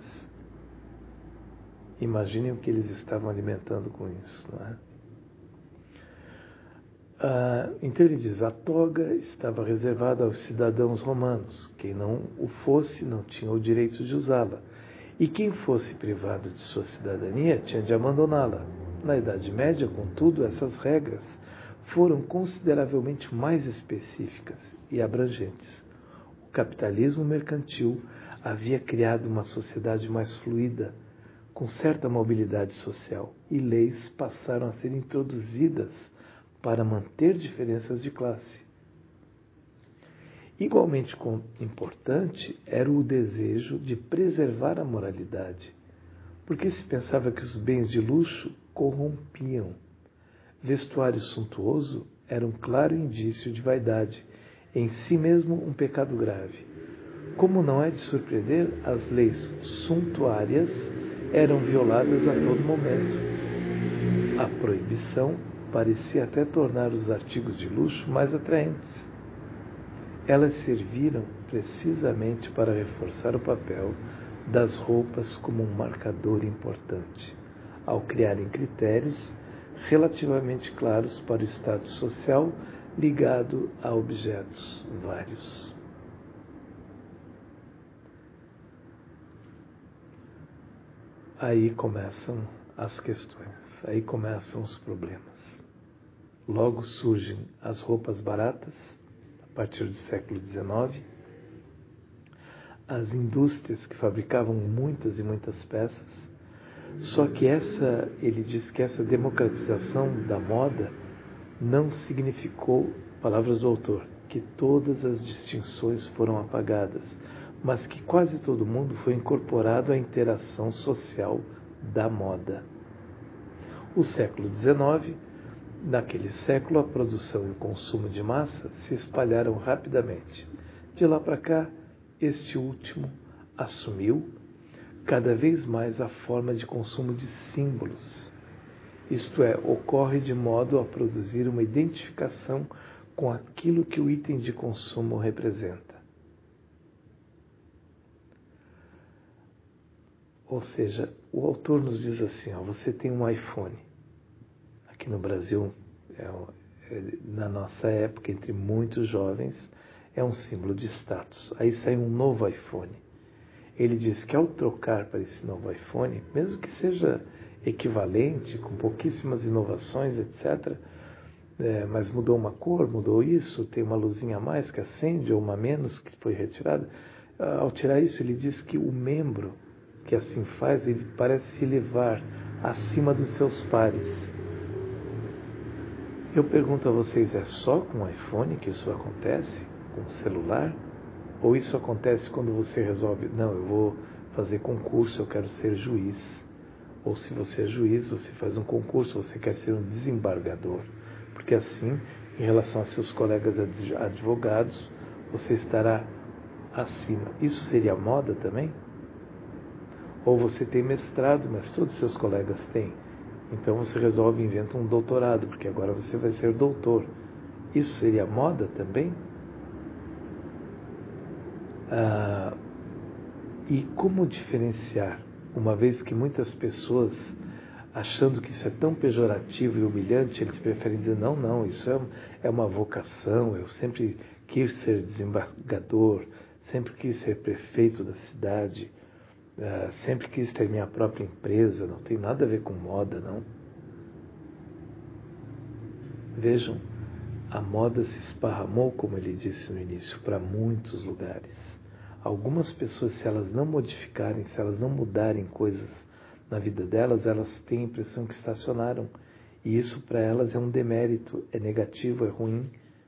A: Imaginem o que eles estavam alimentando com isso, não é? Ah, então ele diz, a toga estava reservada aos cidadãos romanos. Quem não o fosse não tinha o direito de usá-la. E quem fosse privado de sua cidadania tinha de abandoná-la. Na Idade Média, contudo, essas regras foram consideravelmente mais específicas e abrangentes. O capitalismo mercantil havia criado uma sociedade mais fluida, com certa mobilidade social, e leis passaram a ser introduzidas para manter diferenças de classe. Igualmente importante era o desejo de preservar a moralidade, porque se pensava que os bens de luxo corrompiam. Vestuário suntuoso era um claro indício de vaidade, em si mesmo um pecado grave. Como não é de surpreender, as leis suntuárias eram violadas a todo momento. A proibição parecia até tornar os artigos de luxo mais atraentes. Elas serviram precisamente para reforçar o papel das roupas como um marcador importante, ao criarem critérios relativamente claros para o status social ligado a objetos vários. Aí começam as questões, aí começam os problemas. Logo surgem as roupas baratas, a partir do século dezenove, as indústrias que fabricavam muitas e muitas peças. Só que essa, ele diz que essa democratização da moda não significou, palavras do autor, que todas as distinções foram apagadas, mas que quase todo mundo foi incorporado à interação social da moda. O século dezenove, naquele século, a produção e o consumo de massa se espalharam rapidamente. De lá para cá, este último assumiu cada vez mais a forma de consumo de símbolos. Isto é, ocorre de modo a produzir uma identificação com aquilo que o item de consumo representa. Ou seja, o autor nos diz assim, ó, você tem um iPhone. Aqui no Brasil, é, é, na nossa época, entre muitos jovens, é um símbolo de status. Aí sai um novo iPhone. Ele diz que ao trocar para esse novo iPhone, mesmo que seja equivalente, com pouquíssimas inovações, etcétera, é, mas mudou uma cor, mudou isso, tem uma luzinha a mais que acende ou uma a menos que foi retirada, ao tirar isso ele diz que o membro que assim faz, ele parece se elevar acima dos seus pares. Eu pergunto a vocês, é só com o iPhone que isso acontece? Com o celular? Ou isso acontece quando você resolve, não, eu vou fazer concurso, eu quero ser juiz. Ou se você é juiz, você faz um concurso, você quer ser um desembargador. Porque assim, em relação a seus colegas advogados, você estará acima. Isso seria moda também? Ou você tem mestrado, mas todos os seus colegas têm. Então você resolve e inventa um doutorado, porque agora você vai ser doutor. Isso seria moda também? Ah, e como diferenciar, uma vez que muitas pessoas, achando que isso é tão pejorativo e humilhante, eles preferem dizer, não, não, isso é, é uma vocação, eu sempre quis ser desembargador, sempre quis ser prefeito da cidade, ah, sempre quis ter minha própria empresa, não tem nada a ver com moda, não. Vejam, a moda se esparramou, como ele disse no início, para muitos lugares. Algumas pessoas, se elas não modificarem, se elas não mudarem coisas na vida delas, elas têm a impressão que estacionaram. E isso para elas é um demérito, é negativo, é ruim.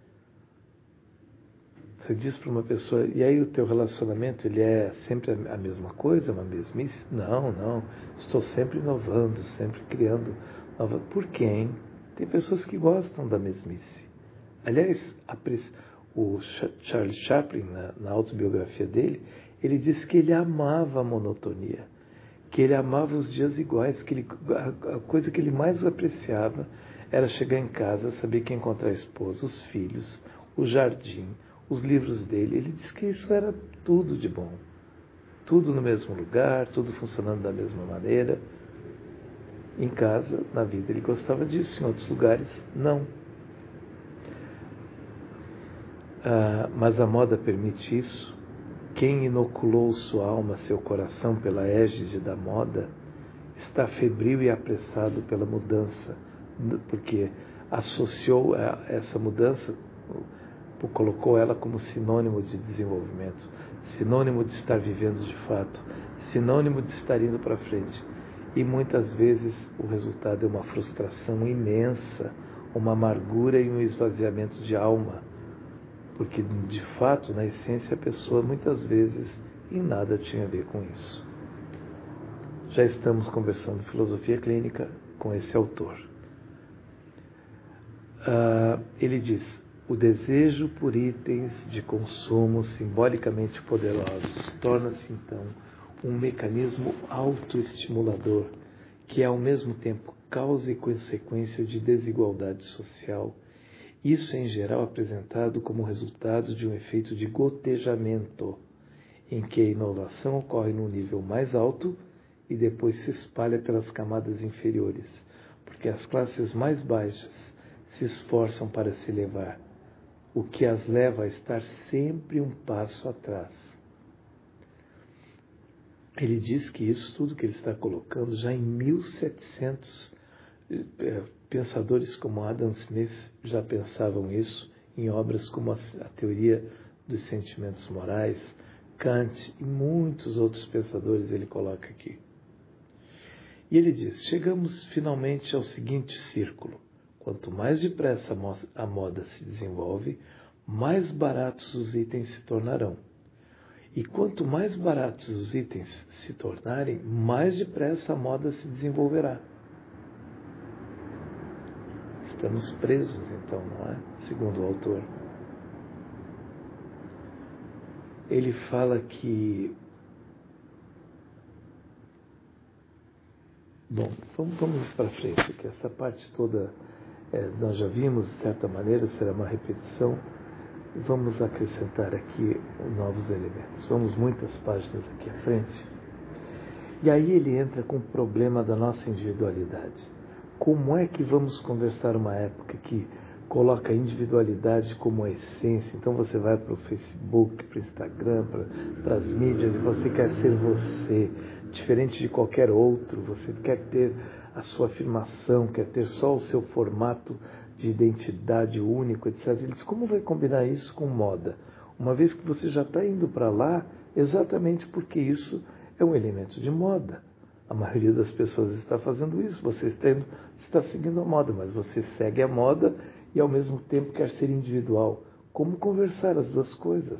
A: Você diz para uma pessoa, e aí o teu relacionamento, ele é sempre a mesma coisa, uma mesmice? Não, não. Estou sempre inovando, sempre criando nova... Por quê, hein? Tem pessoas que gostam da mesmice. Aliás, a o Charles Chaplin, na, na autobiografia dele, Ele disse que ele amava a monotonia, que ele amava os dias iguais, que ele, a, a coisa que ele mais apreciava era chegar em casa, saber que ia encontrar a esposa, os filhos, o jardim, os livros dele. Ele disse que isso era tudo de bom. Tudo no mesmo lugar, tudo funcionando da mesma maneira. Em casa, na vida, ele gostava disso, em outros lugares, não. Ah, mas a moda permite isso. Quem inoculou sua alma, seu coração pela égide da moda, está febril e apressado pela mudança, porque associou essa mudança, colocou ela como sinônimo de desenvolvimento, sinônimo de estar vivendo de fato, sinônimo de estar indo para frente. E muitas vezes o resultado é uma frustração imensa, uma amargura e um esvaziamento de alma, porque de fato, na essência, a pessoa muitas vezes em nada tinha a ver com isso. Já estamos conversando filosofia clínica com esse autor. Uh, ele diz: o desejo por itens de consumo simbolicamente poderosos torna-se então um mecanismo autoestimulador que é ao mesmo tempo causa e consequência de desigualdade social. Isso é em geral apresentado como resultado de um efeito de gotejamento, em que a inovação ocorre num nível mais alto e depois se espalha pelas camadas inferiores, porque as classes mais baixas se esforçam para se elevar, o que as leva a estar sempre um passo atrás. Ele diz que isso tudo que ele está colocando, já em mil e setecentos, pensadores como Adam Smith já pensavam isso em obras como a, a Teoria dos Sentimentos Morais, Kant e muitos outros pensadores ele coloca aqui. E ele diz: chegamos finalmente ao seguinte círculo. Quanto mais depressa a moda se desenvolve, mais baratos os itens se tornarão. E quanto mais baratos os itens se tornarem, mais depressa a moda se desenvolverá. Estamos presos, então, não é? Segundo o autor. Ele fala que... Bom, vamos, vamos para frente, que essa parte toda é, nós já vimos, de certa maneira, será uma repetição. Vamos acrescentar aqui novos elementos. Vamos muitas páginas aqui à frente. E aí ele entra com o problema da nossa individualidade. Como é que vamos conversar uma época que coloca a individualidade como a essência? Então você vai para o Facebook, para o Instagram, para, para as mídias, e você quer ser você, diferente de qualquer outro. Você quer ter a sua afirmação, quer ter só o seu formato de identidade único, etcétera. Ele diz: como vai combinar isso com moda? Uma vez que você já está indo para lá, exatamente porque isso é um elemento de moda. A maioria das pessoas está fazendo isso. Você está, indo, está seguindo a moda, mas você segue a moda e ao mesmo tempo quer ser individual. Como conversar as duas coisas?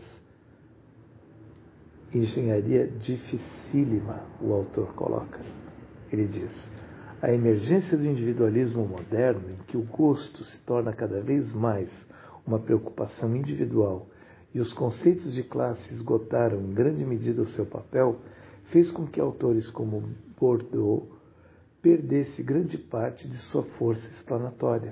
A: Engenharia dificílima, o autor coloca. Ele diz: a emergência do individualismo moderno, em que o gosto se torna cada vez mais uma preocupação individual e os conceitos de classe esgotaram em grande medida o seu papel, fez com que autores como Bourdieu perdesse grande parte de sua força explanatória.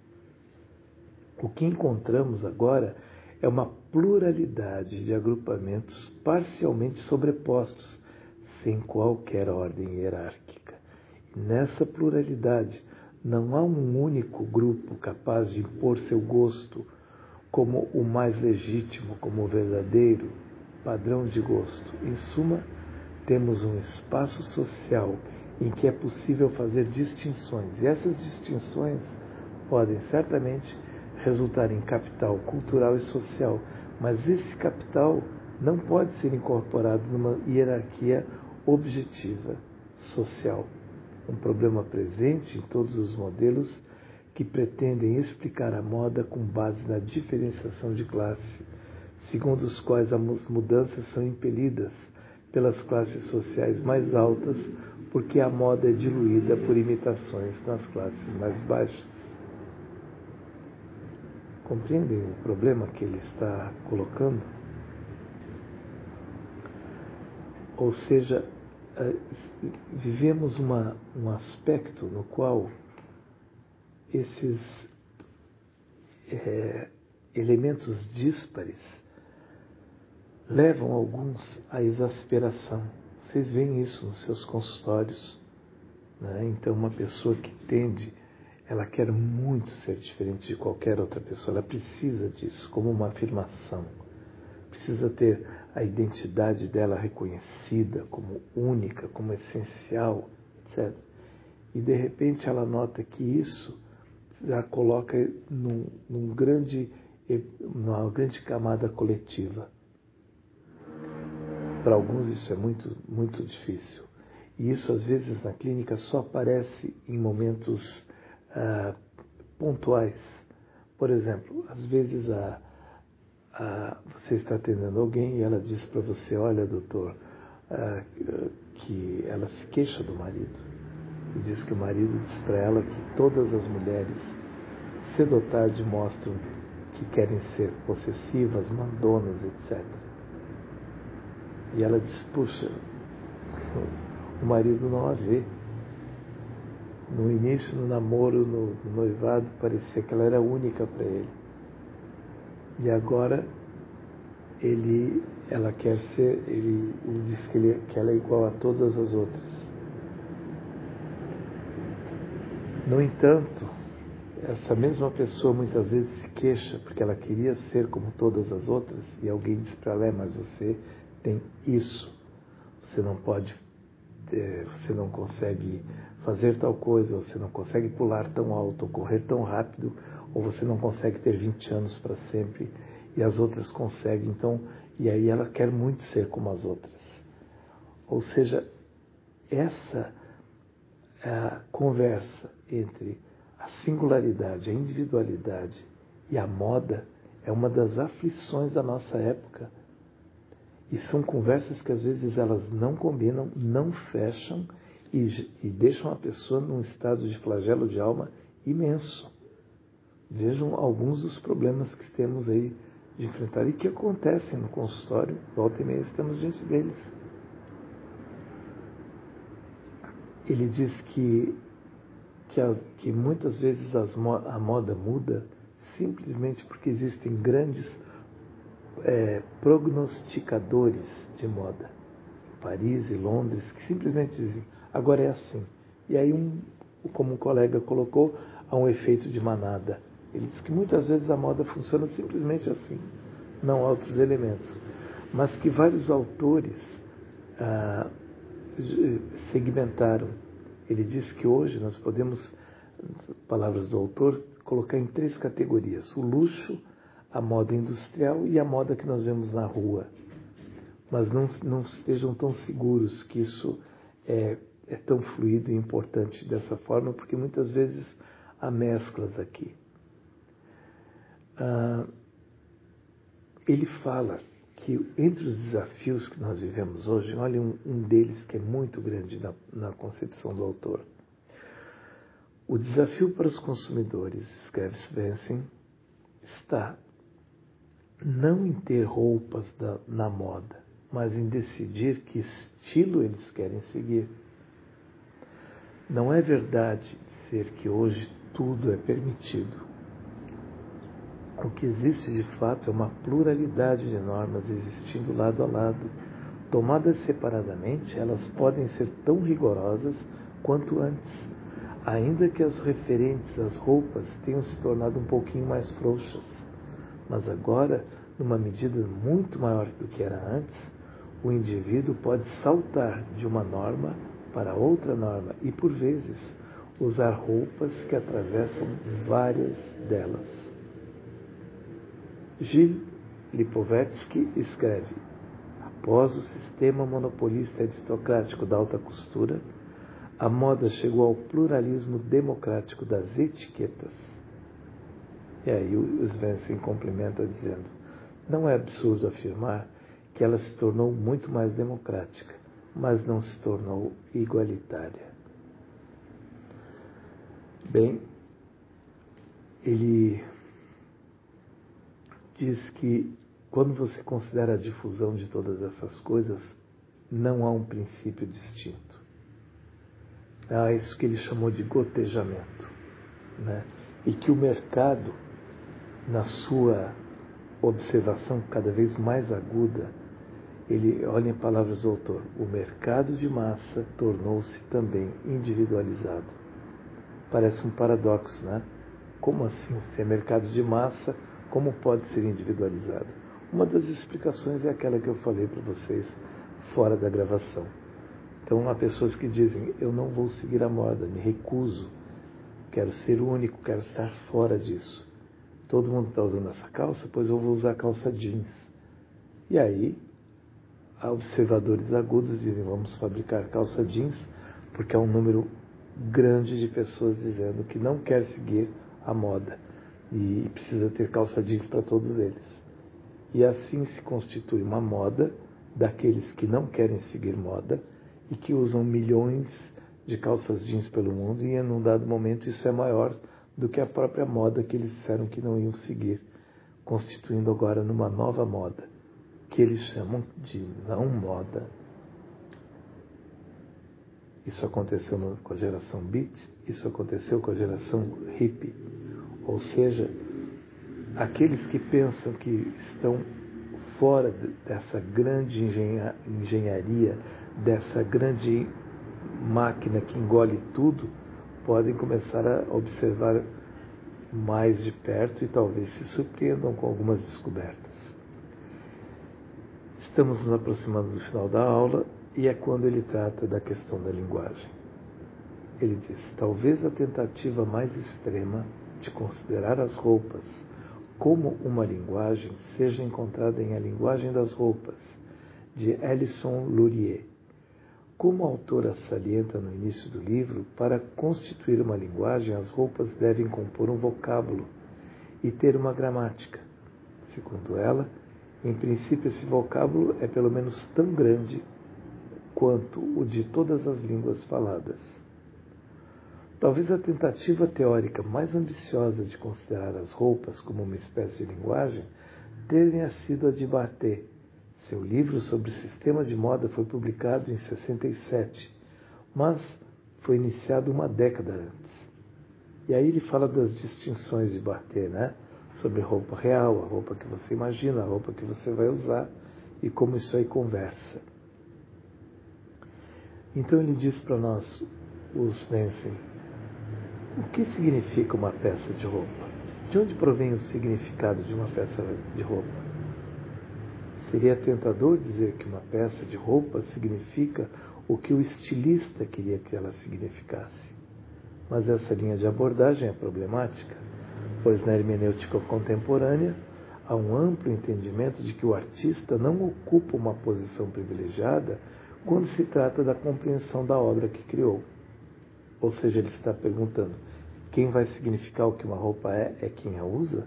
A: O que encontramos agora é uma pluralidade de agrupamentos parcialmente sobrepostos, sem qualquer ordem hierárquica. E nessa pluralidade não há um único grupo capaz de impor seu gosto como o mais legítimo, como o verdadeiro padrão de gosto. Em suma, temos um espaço social em que é possível fazer distinções, e essas distinções podem certamente resultar em capital cultural e social, mas esse capital não pode ser incorporado numa hierarquia objetiva social. Um problema presente em todos os modelos que pretendem explicar a moda com base na diferenciação de classe, segundo os quais as mudanças são impelidas pelas classes sociais mais altas, porque a moda é diluída por imitações nas classes mais baixas. Compreendem o problema que ele está colocando? Ou seja, vivemos uma, um aspecto no qual esses é, elementos díspares levam alguns à exasperação. Vocês veem isso nos seus consultórios, né? Então, uma pessoa que tende, ela quer muito ser diferente de qualquer outra pessoa, ela precisa disso como uma afirmação, precisa ter a identidade dela reconhecida como única, como essencial, etcétera. E de repente ela nota que isso a coloca num, num grande, numa grande camada coletiva. Para alguns isso é muito, muito difícil. E isso às vezes na clínica só aparece em momentos ah, pontuais. Por exemplo, às vezes a, a, você está atendendo alguém e ela diz para você, olha doutor, ah, que ela se queixa do marido. E diz que o marido diz para ela que todas as mulheres, cedo ou tarde, mostram que querem ser possessivas, mandonas, etcétera. E ela diz, puxa, o marido não a vê. No início, no namoro, no, no noivado, parecia que ela era única para ele. E agora, ele, ela quer ser, ele, ele diz que, ele, que ela é igual a todas as outras. No entanto, essa mesma pessoa muitas vezes se queixa porque ela queria ser como todas as outras e alguém diz para ela, é, mas você tem isso, você não pode, é, você não consegue fazer tal coisa, você não consegue pular tão alto ou correr tão rápido, ou você não consegue ter vinte anos para sempre e as outras conseguem, então, e aí ela quer muito ser como as outras. Ou seja, essa a conversa entre a singularidade, a individualidade e a moda é uma das aflições da nossa época. E são conversas que às vezes elas não combinam, não fecham e, e deixam a pessoa num estado de flagelo de alma imenso. Vejam alguns dos problemas que temos aí de enfrentar e que acontecem no consultório, volta e meia estamos diante deles. Ele diz que, que, a, que muitas vezes as, a moda muda simplesmente porque existem grandes é, prognosticadores de moda, Paris e Londres, que simplesmente dizem, agora é assim. E aí, um, como um colega colocou, há um efeito de manada. Ele diz que muitas vezes a moda funciona simplesmente assim, não há outros elementos. Mas que vários autores ah, segmentaram. Ele diz que hoje nós podemos, palavras do autor, colocar em três categorias: o luxo, a moda industrial e a moda que nós vemos na rua. Mas não, não estejam tão seguros que isso é, é tão fluido e importante dessa forma, porque muitas vezes há mesclas aqui. Ah, ele fala que entre os desafios que nós vivemos hoje, olha um, um deles que é muito grande na, na concepção do autor. O desafio para os consumidores, escreve Svensson, está não em ter roupas da, na moda, mas em decidir que estilo eles querem seguir. Não é verdade dizer que hoje tudo é permitido. O que existe de fato é uma pluralidade de normas existindo lado a lado. Tomadas separadamente, elas podem ser tão rigorosas quanto antes, ainda que as referentes às roupas tenham se tornado um pouquinho mais frouxas. Mas agora, numa medida muito maior do que era antes, o indivíduo pode saltar de uma norma para outra norma e, por vezes, usar roupas que atravessam várias delas. Gilles Lipovetsky escreve: após o sistema monopolista aristocrático da alta costura, a moda chegou ao pluralismo democrático das etiquetas. E aí o Svensson complementa dizendo: não é absurdo afirmar que ela se tornou muito mais democrática, mas não se tornou igualitária. Bem, ele diz que quando você considera a difusão de todas essas coisas, não há um princípio distinto. É isso que ele chamou de gotejamento, né? E que o mercado, na sua observação cada vez mais aguda, ele olha em palavras do autor, o mercado de massa tornou-se também individualizado. Parece um paradoxo, né? Como assim? Se é mercado de massa, como pode ser individualizado? Uma das explicações é aquela que eu falei para vocês fora da gravação. Então, há pessoas que dizem, eu não vou seguir a moda, me recuso, quero ser único, quero estar fora disso. Todo mundo está usando essa calça, pois eu vou usar calça jeans. E aí, observadores agudos dizem, vamos fabricar calça jeans, porque há um número grande de pessoas dizendo que não quer seguir a moda e precisa ter calça jeans para todos eles. E assim se constitui uma moda daqueles que não querem seguir moda e que usam milhões de calças jeans pelo mundo, e em um dado momento isso é maior do que a própria moda que eles disseram que não iam seguir, constituindo agora numa nova moda, que eles chamam de não moda. Isso aconteceu com a geração beat, isso aconteceu com a geração hippie. Ou seja, aqueles que pensam que estão fora dessa grande engenha, engenharia, dessa grande máquina que engole tudo, podem começar a observar mais de perto e talvez se surpreendam com algumas descobertas. Estamos nos aproximando do final da aula e é quando ele trata da questão da linguagem. Ele diz, talvez a tentativa mais extrema de considerar as roupas como uma linguagem seja encontrada em A Linguagem das Roupas, de Alison Lurie. Como a autora salienta no início do livro, para constituir uma linguagem, as roupas devem compor um vocábulo e ter uma gramática. Segundo ela, em princípio, esse vocábulo é pelo menos tão grande quanto o de todas as línguas faladas. Talvez a tentativa teórica mais ambiciosa de considerar as roupas como uma espécie de linguagem tenha sido a de Barthes. Seu livro sobre o sistema de moda foi publicado em sessenta e sete, mas foi iniciado uma década antes. E aí ele fala das distinções de Barthes, né? Sobre roupa real, a roupa que você imagina, a roupa que você vai usar e como isso aí conversa. Então ele diz para nós, os Nansen, o que significa uma peça de roupa? De onde provém o significado de uma peça de roupa? Seria tentador dizer que uma peça de roupa significa o que o estilista queria que ela significasse. Mas essa linha de abordagem é problemática, pois na hermenêutica contemporânea há um amplo entendimento de que o artista não ocupa uma posição privilegiada quando se trata da compreensão da obra que criou. Ou seja, ele está perguntando, quem vai significar o que uma roupa é, é quem a usa?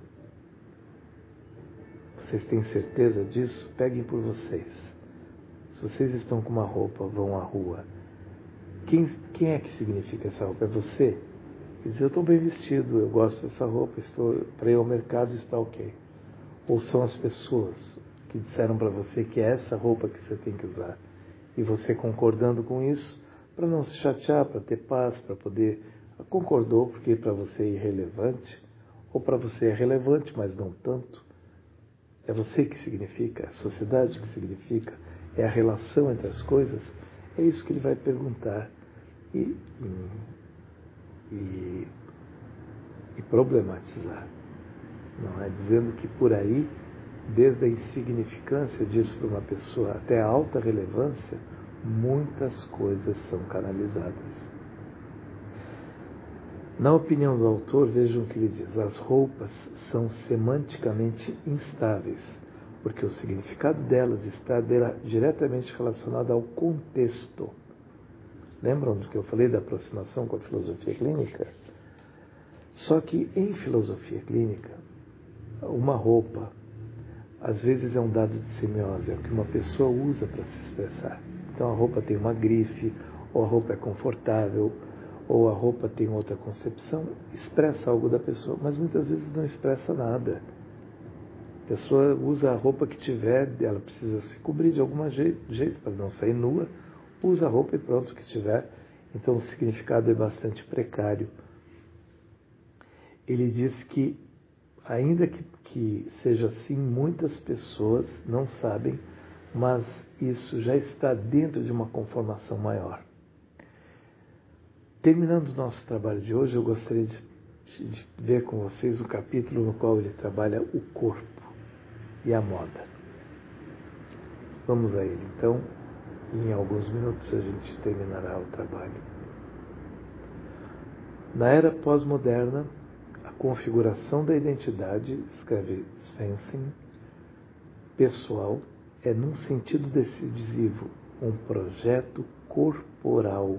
A: Vocês têm certeza disso? Peguem por vocês. Se vocês estão com uma roupa, vão à rua, quem, quem é que significa essa roupa? É você? E diz, eu estou bem vestido, eu gosto dessa roupa, estou para ir ao mercado, está ok. Ou são as pessoas que disseram para você que é essa roupa que você tem que usar. E você concordando com isso, para não se chatear, para ter paz, para poder... Concordou porque para você é irrelevante, ou para você é relevante, mas não tanto. É você que significa, é a sociedade que significa, é a relação entre as coisas. É isso que ele vai perguntar e, e, e problematizar. Não é? Dizendo que por aí, desde a insignificância disso para uma pessoa até a alta relevância, muitas coisas são canalizadas. Na opinião do autor, vejam o que ele diz, as roupas são semanticamente instáveis, porque o significado delas está diretamente relacionado ao contexto. Lembram do que eu falei da aproximação com a filosofia clínica? Só que em filosofia clínica, uma roupa, às vezes é um dado de semiose, é o que uma pessoa usa para se expressar. Então a roupa tem uma grife, ou a roupa é confortável, ou a roupa tem outra concepção, expressa algo da pessoa, mas muitas vezes não expressa nada. pessoa usa a roupa que tiver, ela precisa se cobrir de algum jeito, jeito para não sair nua, usa a roupa e pronto que tiver. Então o significado é bastante precário. Ele diz que, ainda que, que seja assim, muitas pessoas não sabem, mas isso já está dentro de uma conformação maior. Terminando o nosso trabalho de hoje, eu gostaria de, de ver com vocês o capítulo no qual ele trabalha o corpo e a moda. Vamos a ele, então, e em alguns minutos a gente terminará o trabalho. Na era pós-moderna, a configuração da identidade, escreve Svensson, pessoal, é, num sentido decisivo, um projeto corporal.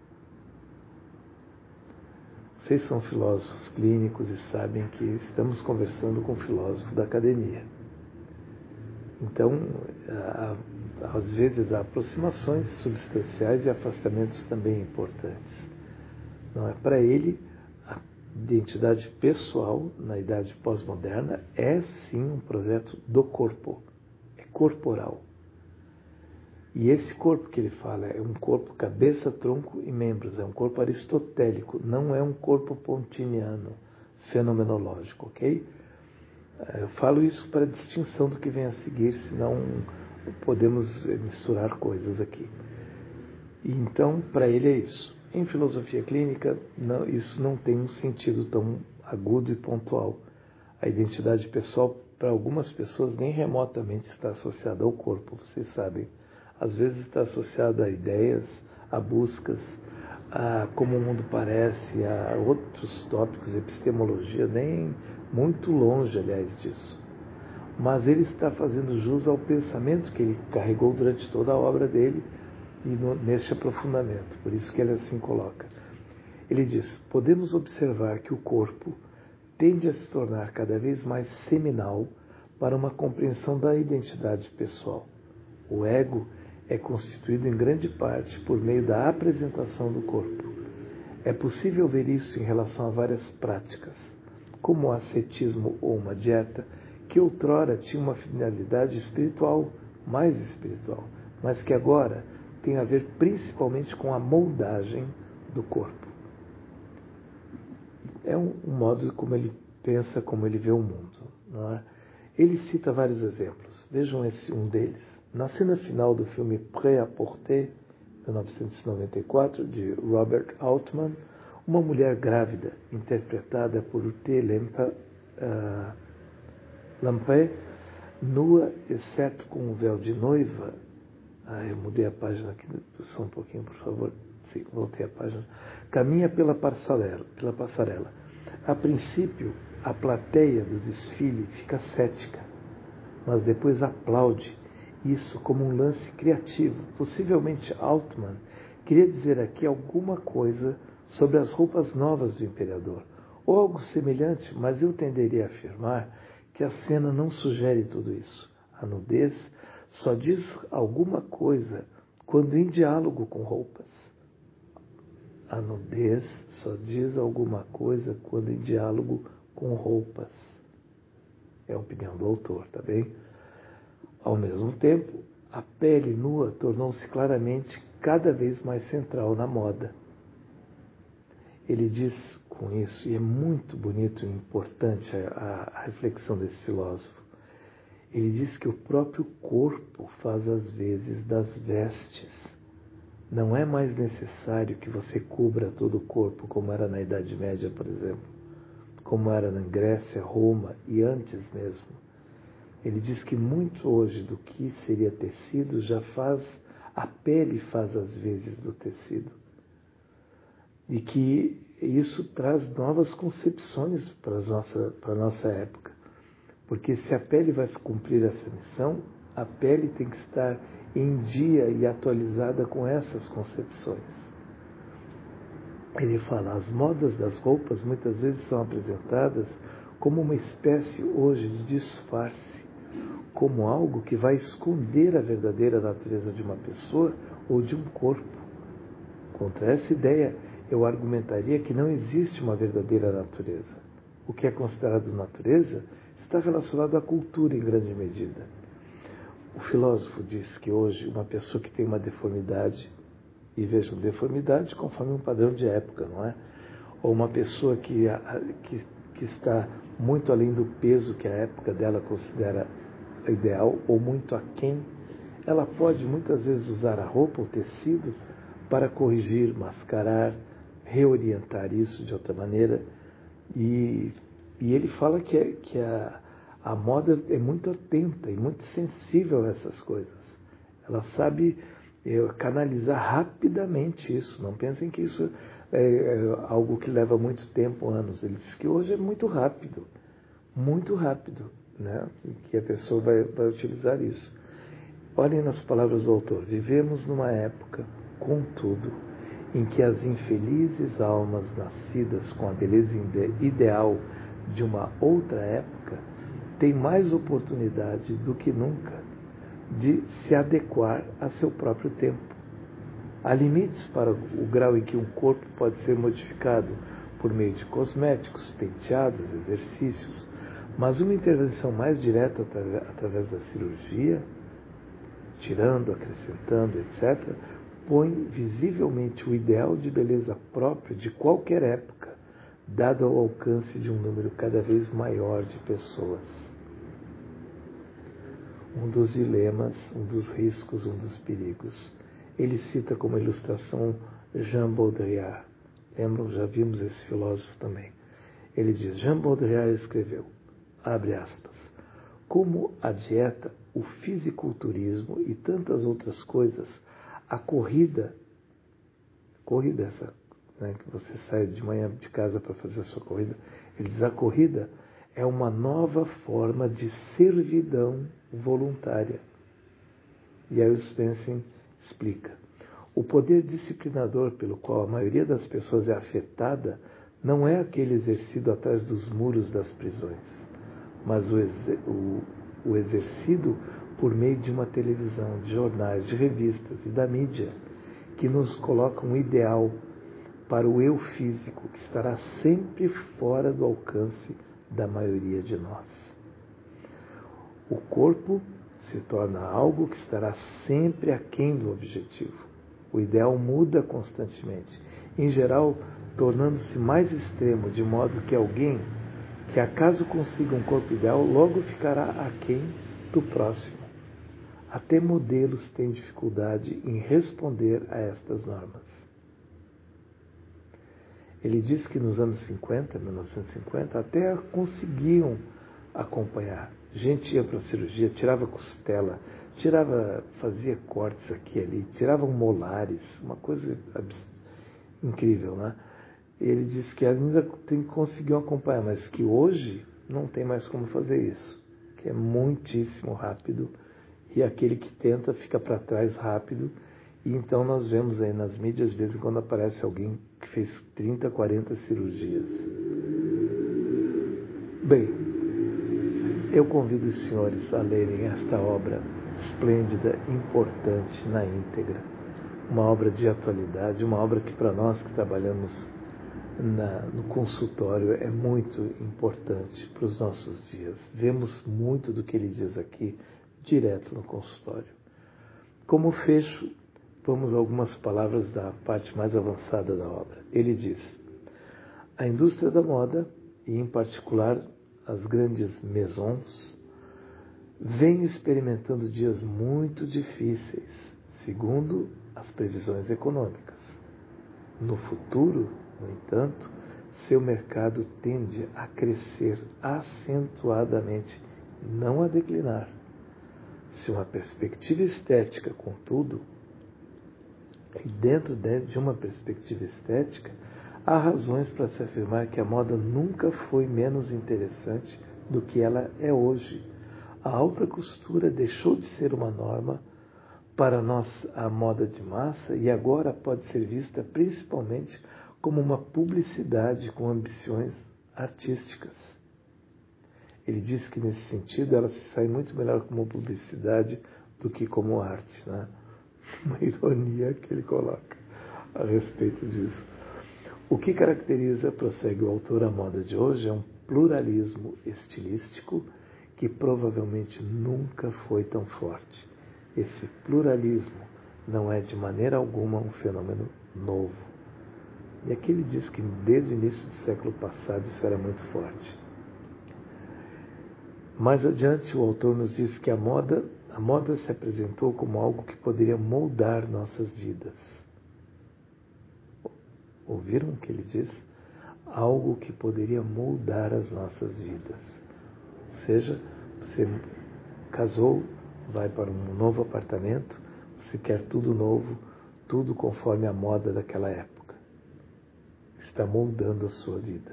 A: Vocês são filósofos clínicos e sabem que estamos conversando com um filósofo da academia. Então, há, às vezes, há aproximações substanciais e afastamentos também importantes. Não é para ele, a identidade pessoal na idade pós-moderna é sim um projeto do corpo, é corporal. E esse corpo que ele fala é um corpo cabeça, tronco e membros, é um corpo aristotélico, não é um corpo pontiniano, fenomenológico, ok? Eu falo isso para distinção do que vem a seguir, senão podemos misturar coisas aqui. E então, para ele é isso. Em filosofia clínica, não, isso não tem um sentido tão agudo e pontual. A identidade pessoal, para algumas pessoas, nem remotamente está associada ao corpo, vocês sabem. Às vezes está associada a ideias, a buscas, a como o mundo parece, a outros tópicos, epistemologia, nem muito longe, aliás, disso. Mas ele está fazendo jus ao pensamento que ele carregou durante toda a obra dele e no, neste aprofundamento. Por isso que ele assim coloca. Ele diz, podemos observar que o corpo tende a se tornar cada vez mais seminal para uma compreensão da identidade pessoal. O ego é constituído em grande parte por meio da apresentação do corpo. É possível ver isso em relação a várias práticas, como o ascetismo ou uma dieta, que outrora tinha uma finalidade espiritual, mais espiritual, mas que agora tem a ver principalmente com a moldagem do corpo. É um, um modo como ele pensa, como ele vê o mundo. Não é? Ele cita vários exemplos. Vejam esse um deles. Na cena final do filme Prêt-à-Porter, mil novecentos e noventa e quatro, de Robert Altman, uma mulher grávida, interpretada por T. Lempa, uh, Lampe, nua, exceto com um véu de noiva. Ah, eu mudei a página aqui, só um pouquinho, por favor. Sim, voltei a página. Caminha pela passarela, pela passarela. A princípio, a plateia do desfile fica cética, mas depois aplaude isso como um lance criativo. Possivelmente Altman queria dizer aqui alguma coisa sobre as roupas novas do imperador, ou algo semelhante, mas eu tenderia a afirmar que a cena não sugere tudo isso. A nudez só diz alguma coisa quando em diálogo com roupas. A nudez só diz alguma coisa quando em diálogo com roupas. É a opinião do autor, tá bem? Ao mesmo tempo, a pele nua tornou-se claramente cada vez mais central na moda. Ele diz com isso, e é muito bonito e importante a, a reflexão desse filósofo, ele diz que o próprio corpo faz as vezes das vestes. Não é mais necessário que você cubra todo o corpo, como era na Idade Média, por exemplo, como era na Grécia, Roma e antes mesmo. Ele diz que muito hoje do que seria tecido já faz, a pele faz as vezes do tecido. E que isso traz novas concepções para a nossa, para a nossa época. Porque se a pele vai cumprir essa missão, a pele tem que estar em dia e atualizada com essas concepções. Ele fala, as modas das roupas muitas vezes são apresentadas como uma espécie hoje de disfarce, como algo que vai esconder a verdadeira natureza de uma pessoa ou de um corpo. Contra essa ideia, eu argumentaria que não existe uma verdadeira natureza. O que é considerado natureza está relacionado à cultura em grande medida. O filósofo diz que hoje uma pessoa que tem uma deformidade, e vejam, deformidade conforme um padrão de época, não é? Ou uma pessoa que, que, que está muito além do peso que a época dela considera ideal, ou muito aquém, ela pode muitas vezes usar a roupa, o tecido, para corrigir, mascarar, reorientar isso de outra maneira. E, e ele fala que, é, que a, a moda é muito atenta e muito sensível a essas coisas. Ela sabe é, canalizar rapidamente isso. Não pensem que isso é, é algo que leva muito tempo, anos. Ele diz que hoje é muito rápido, muito rápido, né? Que a pessoa vai, vai utilizar isso. Olhem nas palavras do autor. Vivemos numa época, contudo, em que as infelizes almas nascidas com a beleza ideal de uma outra época têm mais oportunidade do que nunca de se adequar a seu próprio tempo. Há limites para o grau em que um corpo pode ser modificado por meio de cosméticos, penteados, exercícios, mas uma intervenção mais direta através da cirurgia, tirando, acrescentando, etcétera, põe visivelmente o ideal de beleza próprio de qualquer época, dado ao alcance de um número cada vez maior de pessoas. Um dos dilemas, um dos riscos, um dos perigos. Ele cita como ilustração Jean Baudrillard. Lembram? Já vimos esse filósofo também. Ele diz, Jean Baudrillard escreveu, abre aspas, como a dieta, o fisiculturismo e tantas outras coisas, a corrida, corrida essa, né, que você sai de manhã de casa para fazer a sua corrida, ele diz, a corrida é uma nova forma de servidão voluntária. E aí o Spencer explica, o poder disciplinador pelo qual a maioria das pessoas é afetada não é aquele exercido atrás dos muros das prisões, mas o, exer- o, o exercido por meio de uma televisão, de jornais, de revistas e da mídia, que nos colocam um ideal para o eu físico, que estará sempre fora do alcance da maioria de nós. O corpo se torna algo que estará sempre aquém do objetivo. O ideal muda constantemente, em geral, tornando-se mais extremo, de modo que alguém que acaso consiga um corpo ideal logo ficará aquém do próximo. Até modelos têm dificuldade em responder a estas normas. Ele diz que nos anos cinquenta, mil novecentos e cinquenta, até conseguiam acompanhar. Gente ia para a cirurgia, tirava costela, tirava, fazia cortes aqui e ali, tiravam molares, uma coisa abs- incrível, né? Ele diz que ainda tem, conseguiu acompanhar, mas que hoje não tem mais como fazer isso, que é muitíssimo rápido, e aquele que tenta fica para trás rápido, e então nós vemos aí nas mídias, às vezes, quando aparece alguém que fez trinta, quarenta cirurgias. Bem, eu convido os senhores a lerem esta obra esplêndida, importante na íntegra, uma obra de atualidade, uma obra que para nós que trabalhamos Na, no consultório é muito importante para os nossos dias. Vemos muito do que ele diz aqui direto no consultório. Como fecho, vamos a algumas palavras da parte mais avançada da obra. Ele diz, a indústria da moda, e em particular as grandes maisons, vem experimentando dias muito difíceis, segundo as previsões econômicas. No futuro, no entanto, seu mercado tende a crescer acentuadamente, não a declinar. Se uma perspectiva estética, contudo, e dentro de uma perspectiva estética, há razões para se afirmar que a moda nunca foi menos interessante do que ela é hoje. A alta costura deixou de ser uma norma para nós, a moda de massa, e agora pode ser vista principalmente como uma publicidade com ambições artísticas. Ele diz que, nesse sentido, ela se sai muito melhor como publicidade do que como arte, né? Uma ironia que ele coloca a respeito disso. O que caracteriza, prossegue o autor, a moda de hoje é um pluralismo estilístico que provavelmente nunca foi tão forte. Esse pluralismo não é de maneira alguma um fenômeno novo. E aqui ele diz que desde o início do século passado isso era muito forte. Mais adiante o autor nos diz que a moda, a moda se apresentou como algo que poderia moldar nossas vidas. Ouviram o que ele diz? Algo que poderia moldar as nossas vidas. Ou seja, você casou, vai para um novo apartamento, você quer tudo novo, tudo conforme a moda daquela época. Está moldando a sua vida.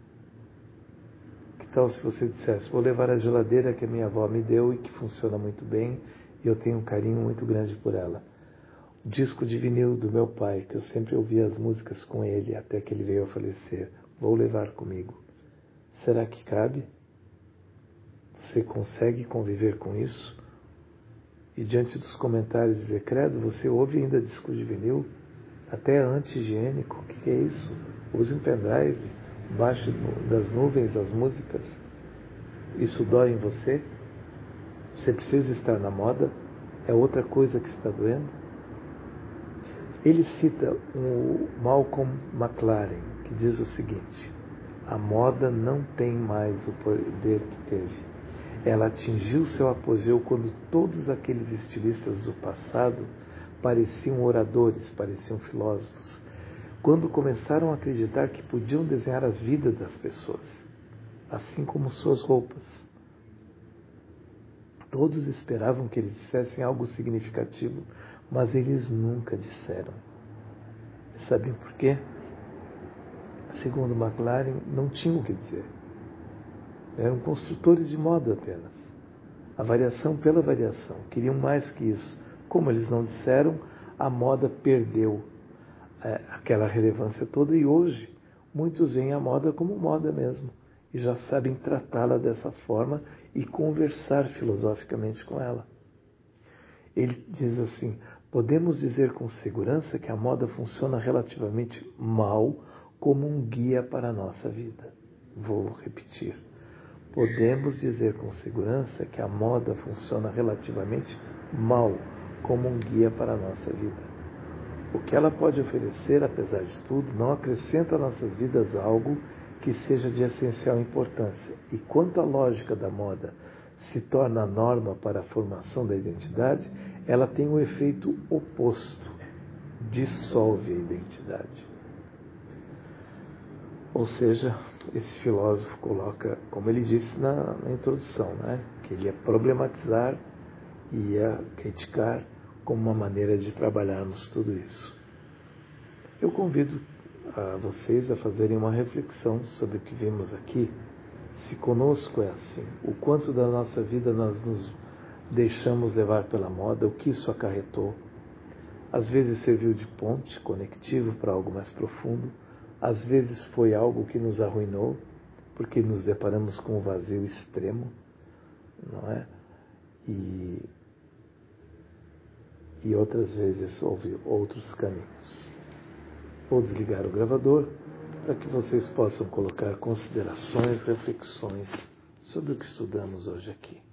A: Que tal se você dissesse, vou levar a geladeira que a minha avó me deu e que funciona muito bem e eu tenho um carinho muito grande por ela. O disco de vinil do meu pai, que eu sempre ouvia as músicas com ele até que ele veio a falecer, vou levar comigo. Será que cabe? Você consegue conviver com isso? E diante dos comentários dizer, credo, você ouve ainda disco de vinil? Até anti-higiênico, o que, que é isso? Use um pendrive, baixe das nuvens as músicas. Isso dói em você? Você precisa estar na moda? É outra coisa que está doendo? Ele cita o Malcolm McLaren, que diz o seguinte, a moda não tem mais o poder que teve. Ela atingiu seu apogeu quando todos aqueles estilistas do passado pareciam oradores, pareciam filósofos, quando começaram a acreditar que podiam desenhar as vidas das pessoas, assim como suas roupas. Todos esperavam que eles dissessem algo significativo, mas eles nunca disseram. Sabem por quê? Segundo McLaren, não tinham o que dizer. Eram construtores de moda apenas. A variação pela variação. Queriam mais que isso. Como eles não disseram, a moda perdeu é, aquela relevância toda e hoje muitos veem a moda como moda mesmo e já sabem tratá-la dessa forma e conversar filosoficamente com ela. Ele diz assim, podemos dizer com segurança que a moda funciona relativamente mal como um guia para a nossa vida. Vou repetir. Podemos dizer com segurança que a moda funciona relativamente mal como um guia para a nossa vida. O que ela pode oferecer, apesar de tudo, não acrescenta a nossas vidas algo que seja de essencial importância. E quanto à lógica da moda se torna a norma para a formação da identidade, ela tem o efeito oposto, dissolve a identidade. Ou seja, esse filósofo coloca, como ele disse na, na introdução, né, que ele ia problematizar e ia criticar como uma maneira de trabalharmos tudo isso. Eu convido a vocês a fazerem uma reflexão sobre o que vimos aqui. Se conosco é assim, o quanto da nossa vida nós nos deixamos levar pela moda, o que isso acarretou. Às vezes serviu de ponte, conectivo para algo mais profundo. Às vezes foi algo que nos arruinou, porque nos deparamos com um vazio extremo, não é? E, e outras vezes houve outros caminhos. Vou desligar o gravador para que vocês possam colocar considerações, reflexões sobre o que estudamos hoje aqui.